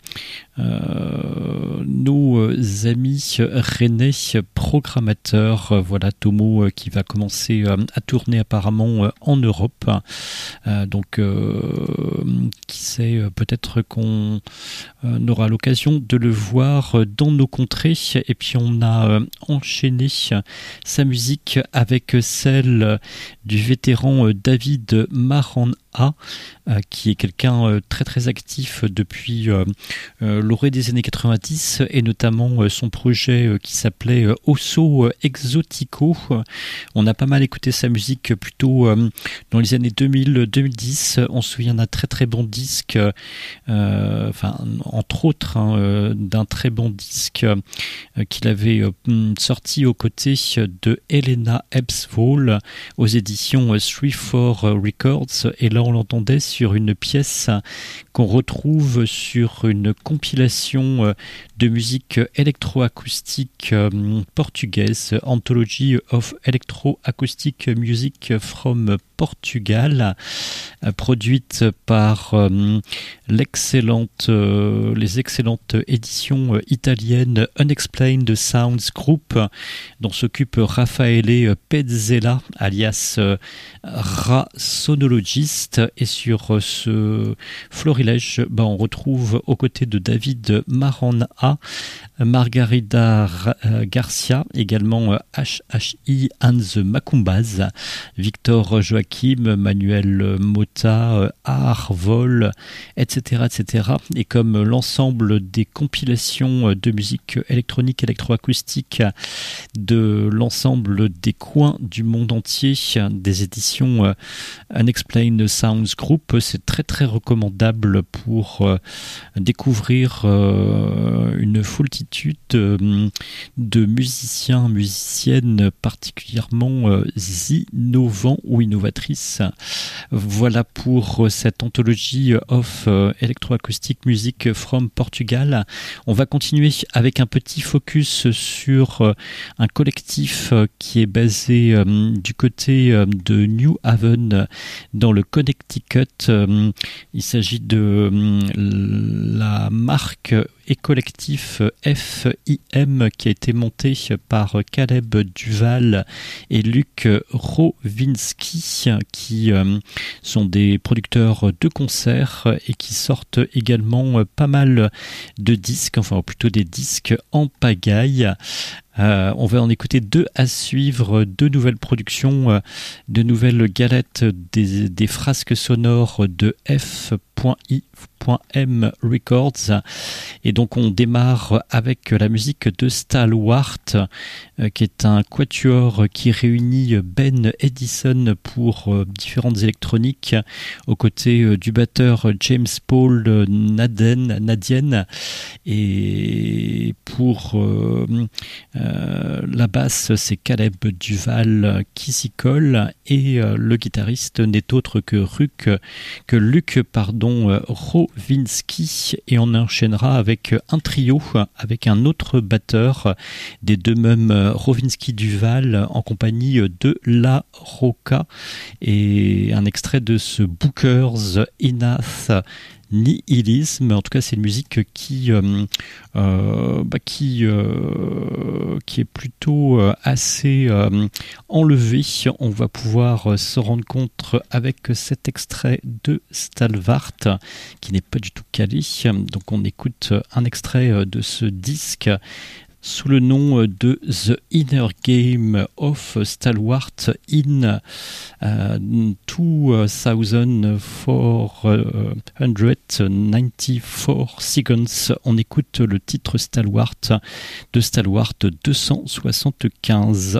euh, nos amis rennais programmateurs. Voilà Tomo euh, qui va commencer euh, à tourner apparemment euh, en Europe. Euh, donc euh, qui sait euh, peut-être qu'on on aura l'occasion de le voir dans nos contrées. Et puis on a enchaîné sa musique avec celle du vétéran David Marana, qui est quelqu'un très très actif depuis l'orée des années quatre-vingt-dix et notamment son projet qui s'appelait Osso Exotico. On a pas mal écouté sa musique plutôt dans les années deux mille deux mille dix. On se souvient d'un très très bon disque, euh, enfin entre autres hein, d'un très bon disque qu'il avait sorti aux côtés de Helena Ebsvoll aux éditions three four Records. Et là on l'entendait sur une pièce qu'on retrouve sur une compilation de musique électroacoustique portugaise, Anthology of Electroacoustic Music from Portugal, produite par l'excellente, les excellentes éditions italiennes Unexplained Sounds Group, dont s'occupe Raffaele Pezzella, alias Ra Sonologist. Et sur ce florilège, ben, on retrouve aux côtés de David Marana, Margarida Garcia, également H H I and the Macumbas, Victor Joachim, Manuel Mota, Arvol, et cetera, et cetera. Et comme l'ensemble des compilations de musique électronique, électroacoustique de l'ensemble des coins du monde entier, des éditions Unexplained Sounds Group, c'est très très recommandable pour découvrir une foultitude de musiciens, musiciennes particulièrement innovants ou innovatrices. Voilà pour cette anthologie of Electroacoustic Music from Portugal. On va continuer avec un petit focus sur un collectif qui est basé du côté de New Haven dans le Connecticut. Il s'agit de la marque et collectif F I M qui a été monté par Caleb Duval et Luc Rowinski, qui euh, sont des producteurs de concerts et qui sortent également pas mal de disques, enfin plutôt des disques en pagaille. Euh, on va en écouter deux à suivre, deux nouvelles productions, euh, de nouvelles galettes des, des frasques sonores de F I M Records. Et donc on démarre avec la musique de Stalwart, euh, qui est un quatuor qui réunit Ben Edison pour euh, différentes électroniques, aux côtés euh, du batteur James Paul Naden, Nadien, et pour euh, euh, la basse c'est Caleb Duval qui s'y colle, et euh, le guitariste n'est autre que Luc, que Luc pardon, euh, Rowinski. Et on enchaînera avec un trio avec un autre batteur des deux mêmes Rowinski Duval en compagnie de La Roca, et un extrait de ce Booker's Enough nihilisme. En tout cas, c'est une musique qui, euh, euh, bah, qui, euh, qui est plutôt euh, assez euh, enlevée. On va pouvoir euh, se rendre compte avec cet extrait de Stalwart, qui n'est pas du tout calé. Donc on écoute un extrait de ce disque sous le nom de The Inner Game of Stalwart in uh, two thousand four hundred ninety-four seconds. On écoute le titre Stalwart de Stalwart deux cent soixante-quinze.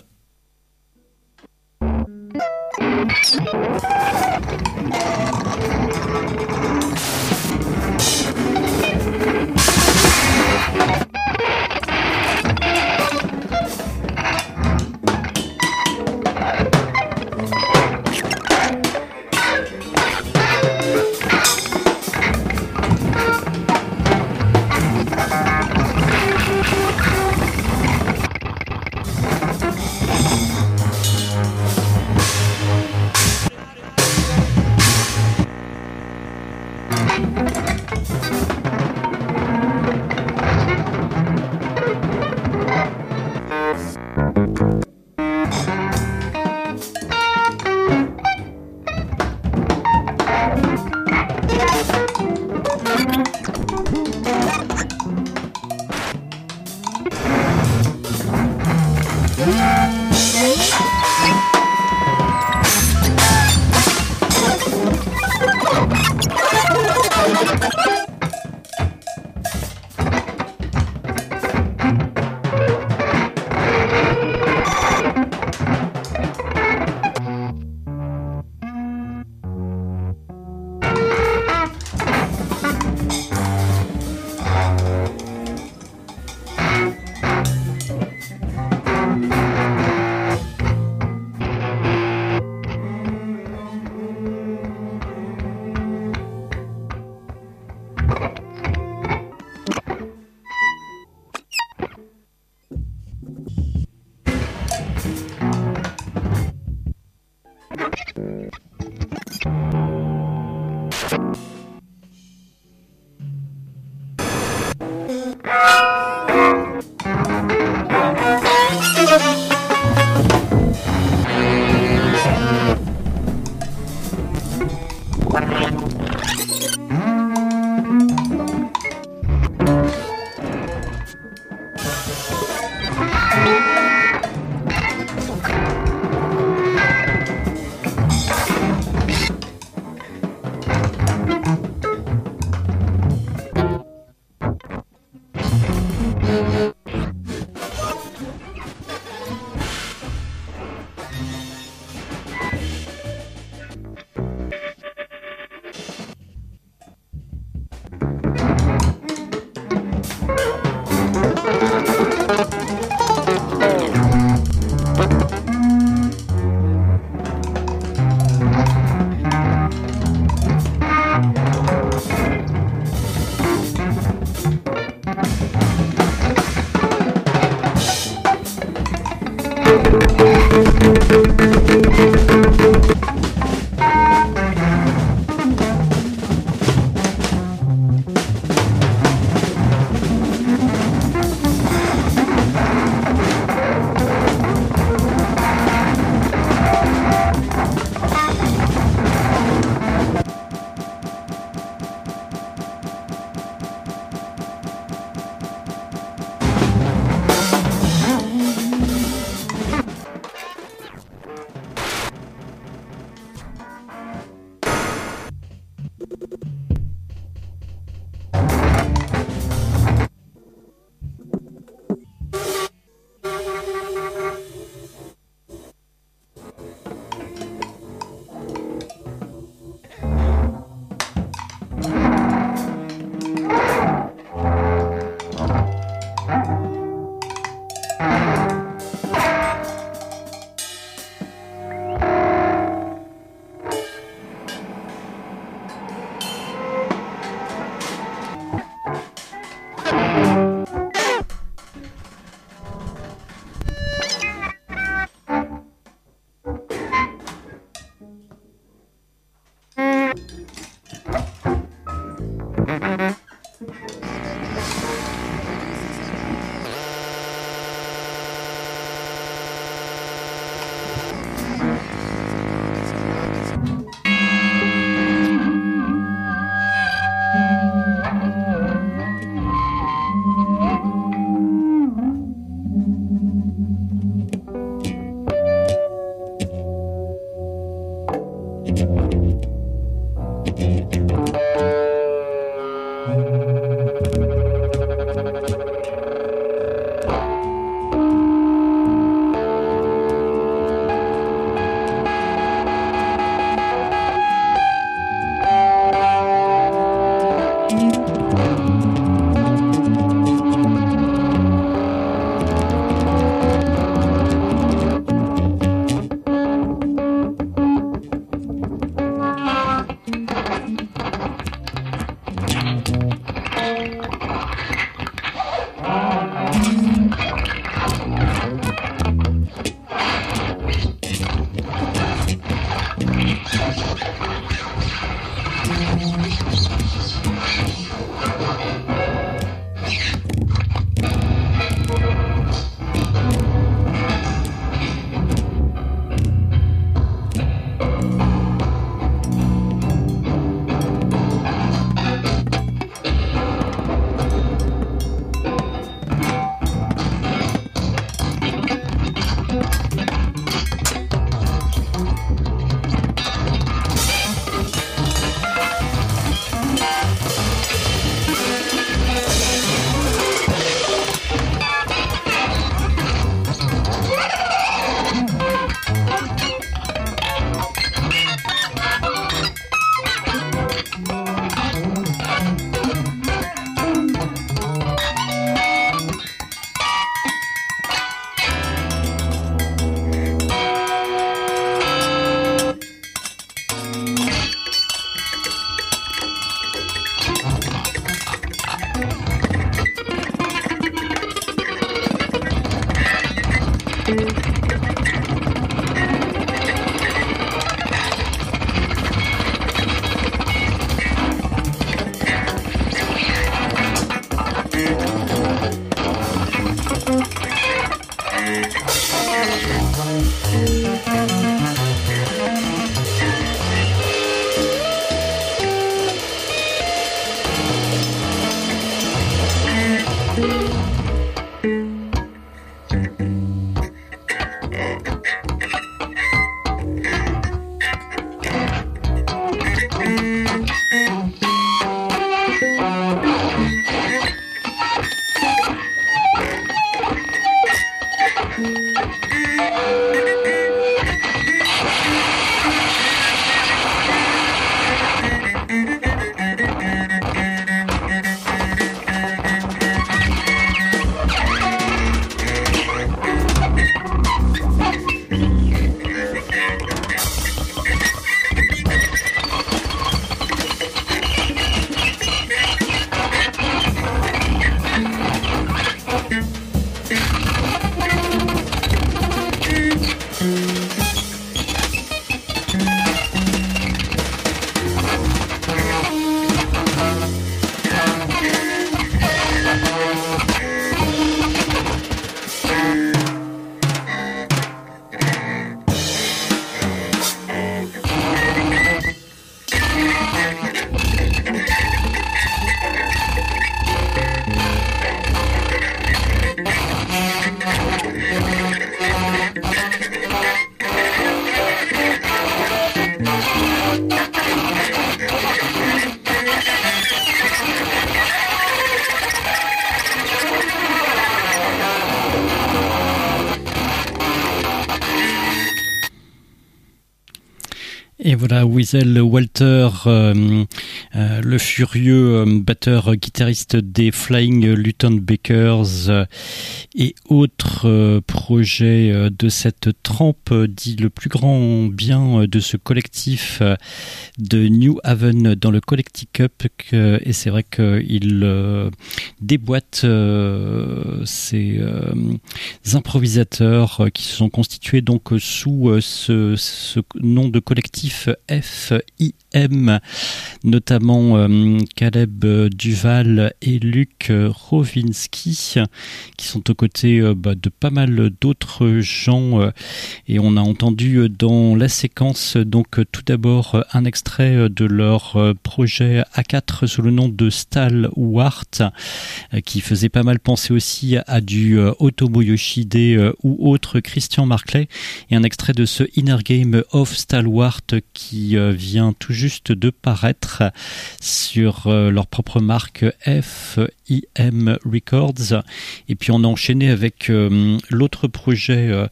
Et voilà, Wiesel Walter, euh, euh, le furieux euh, batteur-guitariste des Flying Luttenbachers euh, et autres euh, projets euh, de cette trempe, euh, dit le plus grand bien euh, de ce collectif euh, de New Haven dans le Connecticut. Que, et c'est vrai qu'il euh, déboîte euh, ces euh, improvisateurs euh, qui se sont constitués donc sous euh, ce, ce nom de collectif F I M, notamment euh, Caleb Duval et Luc Rovinski, qui sont aux côtés euh, bah, de pas mal d'autres gens. Euh, et on a entendu dans la séquence donc tout d'abord un extrait de leur euh, projet A quatre sous le nom de Stalwart, euh, qui faisait pas mal penser aussi à, à du euh, Otomo Yoshide euh, ou autre Christian Marclay, et un extrait de ce Inner Game of Stalwart qui euh, vient tout juste de paraître sur euh, leur propre marque F I M Records. Et puis on a enchaîné avec euh, l'autre projet euh,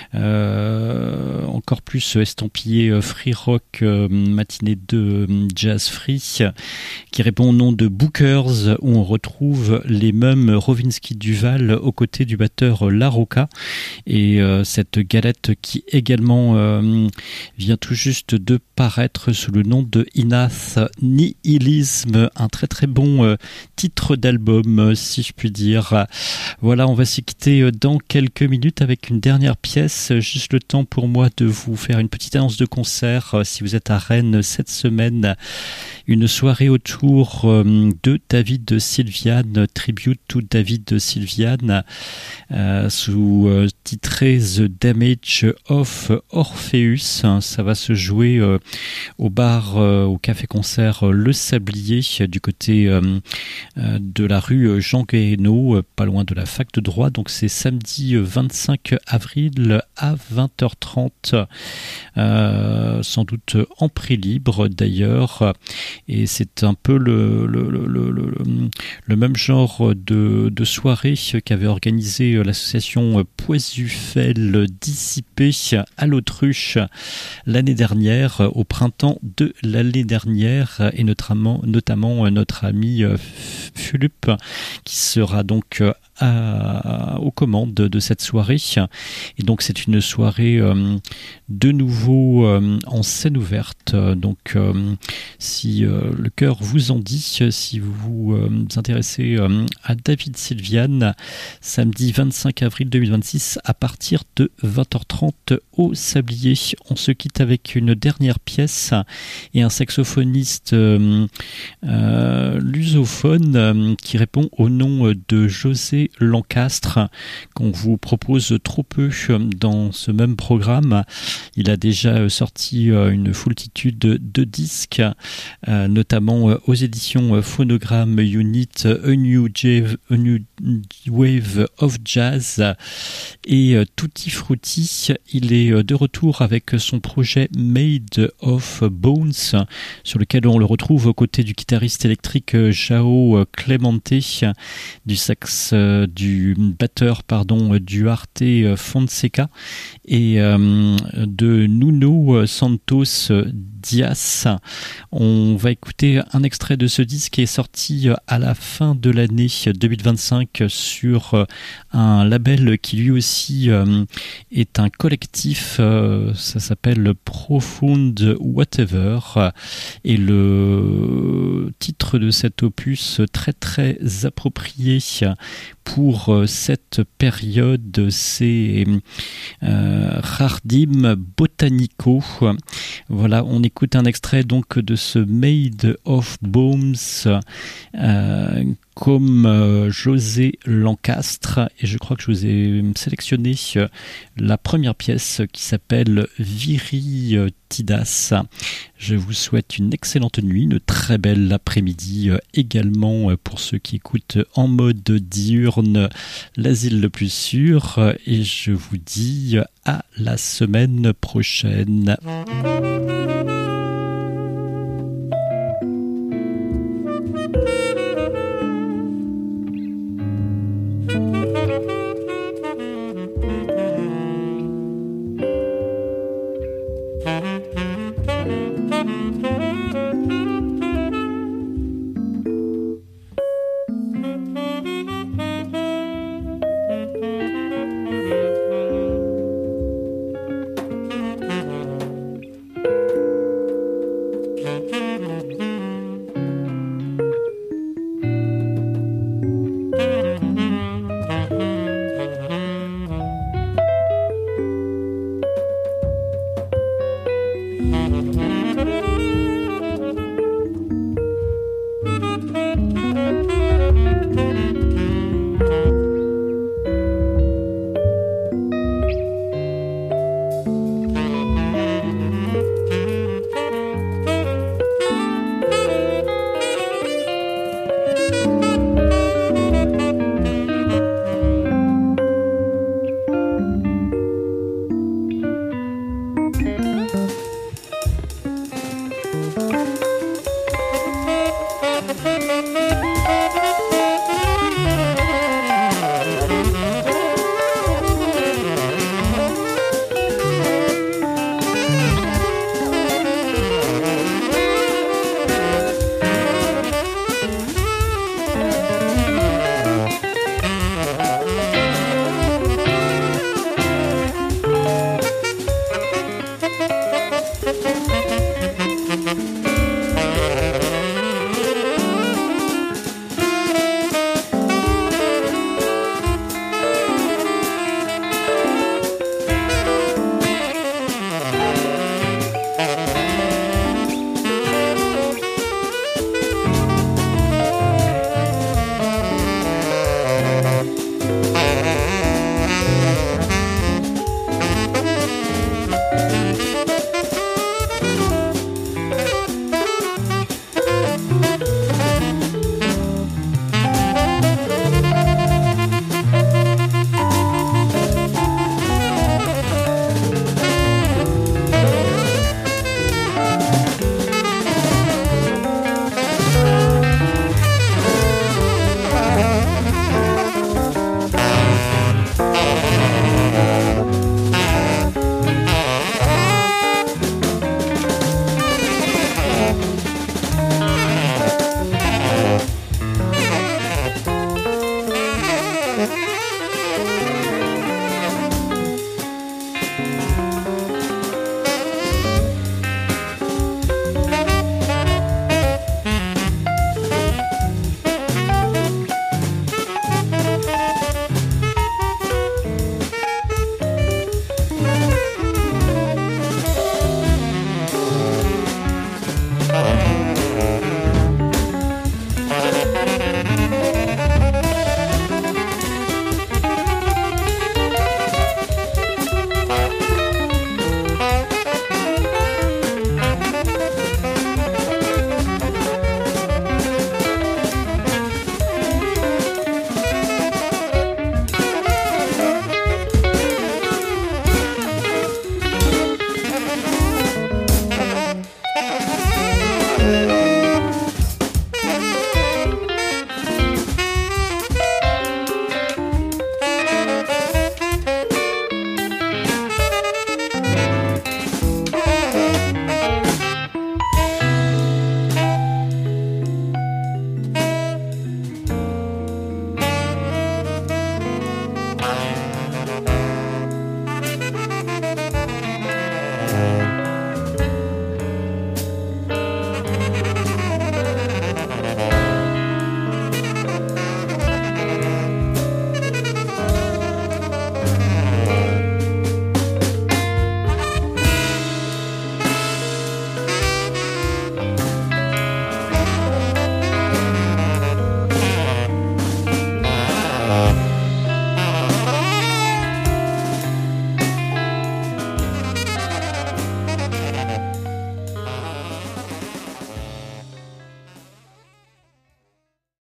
euh, encore plus estampillé euh, free rock, euh, matinée de euh, jazz free, qui répond au nom de Bookers, où on retrouve les mêmes Rovinski Duval aux côtés du batteur La Rocca, et euh, cette galette qui également euh, vient tout juste de paraître sous le nom de Inath Nihilism, un très très bon euh, titre d'album, si je puis dire. Voilà, on va s'y quitter dans quelques minutes avec une dernière pièce, juste le temps pour moi de vous faire une petite annonce de concert. Si vous êtes à Rennes cette semaine, une soirée autour de David Sylvian, Tribute to David Sylvian, euh, sous euh, titré The Damage of Orpheus. Ça va se jouer euh, au bar, euh, au café-concert euh, Le Sablier, du côté euh, euh, de la rue Jean Guéhenno, euh, pas loin de la fac de droit. Donc c'est samedi vingt-cinq avril à vingt heures trente, euh, sans doute en prix libre d'ailleurs, et c'est un peu le, le, le, le, le, le même genre de, de soirée qu'avait organisé l'association Poisufel Dissipé à l'Autruche l'année dernière, au printemps de l'année dernière, et notamment, notamment notre ami Philippe, qui sera donc À, aux commandes de, de cette soirée. Et donc c'est une soirée euh, de nouveau euh, en scène ouverte. Donc euh, si euh, le cœur vous en dit, si vous vous euh, intéressez euh, à David Sylvian, samedi vingt-cinq avril deux mille vingt-six à partir de vingt heures trente au Sablier. On se quitte avec une dernière pièce et un saxophoniste euh, euh, lusophone euh, qui répond au nom de José Lancastre, qu'on vous propose trop peu dans ce même programme. Il a déjà sorti une foultitude de disques, notamment aux éditions Phonogram Unit, A New, Jave, A New Wave of Jazz et Tutti Frutti. Il est de retour avec son projet Made of Bones, sur lequel on le retrouve aux côtés du guitariste électrique João Clemente, du sax du batteur pardon Duarte Fonseca et euh, de Nuno Santos Dias. On va écouter un extrait de ce disque qui est sorti à la fin de l'année deux mille vingt-cinq sur un label qui lui aussi euh, est un collectif, euh, ça s'appelle Profound Whatever, et le titre de cet opus très très approprié pour cette période, c'est euh, Rardim Botanico. Voilà, on écoute un extrait donc de ce Made of Bones, euh, comme euh, José Lancastre, et je crois que je vous ai sélectionné euh, la première pièce qui s'appelle Viritidas. Je vous souhaite une excellente nuit, une très belle après-midi euh, également euh, pour ceux qui écoutent en mode diurne l'asile le plus sûr, euh, et je vous dis à la semaine prochaine.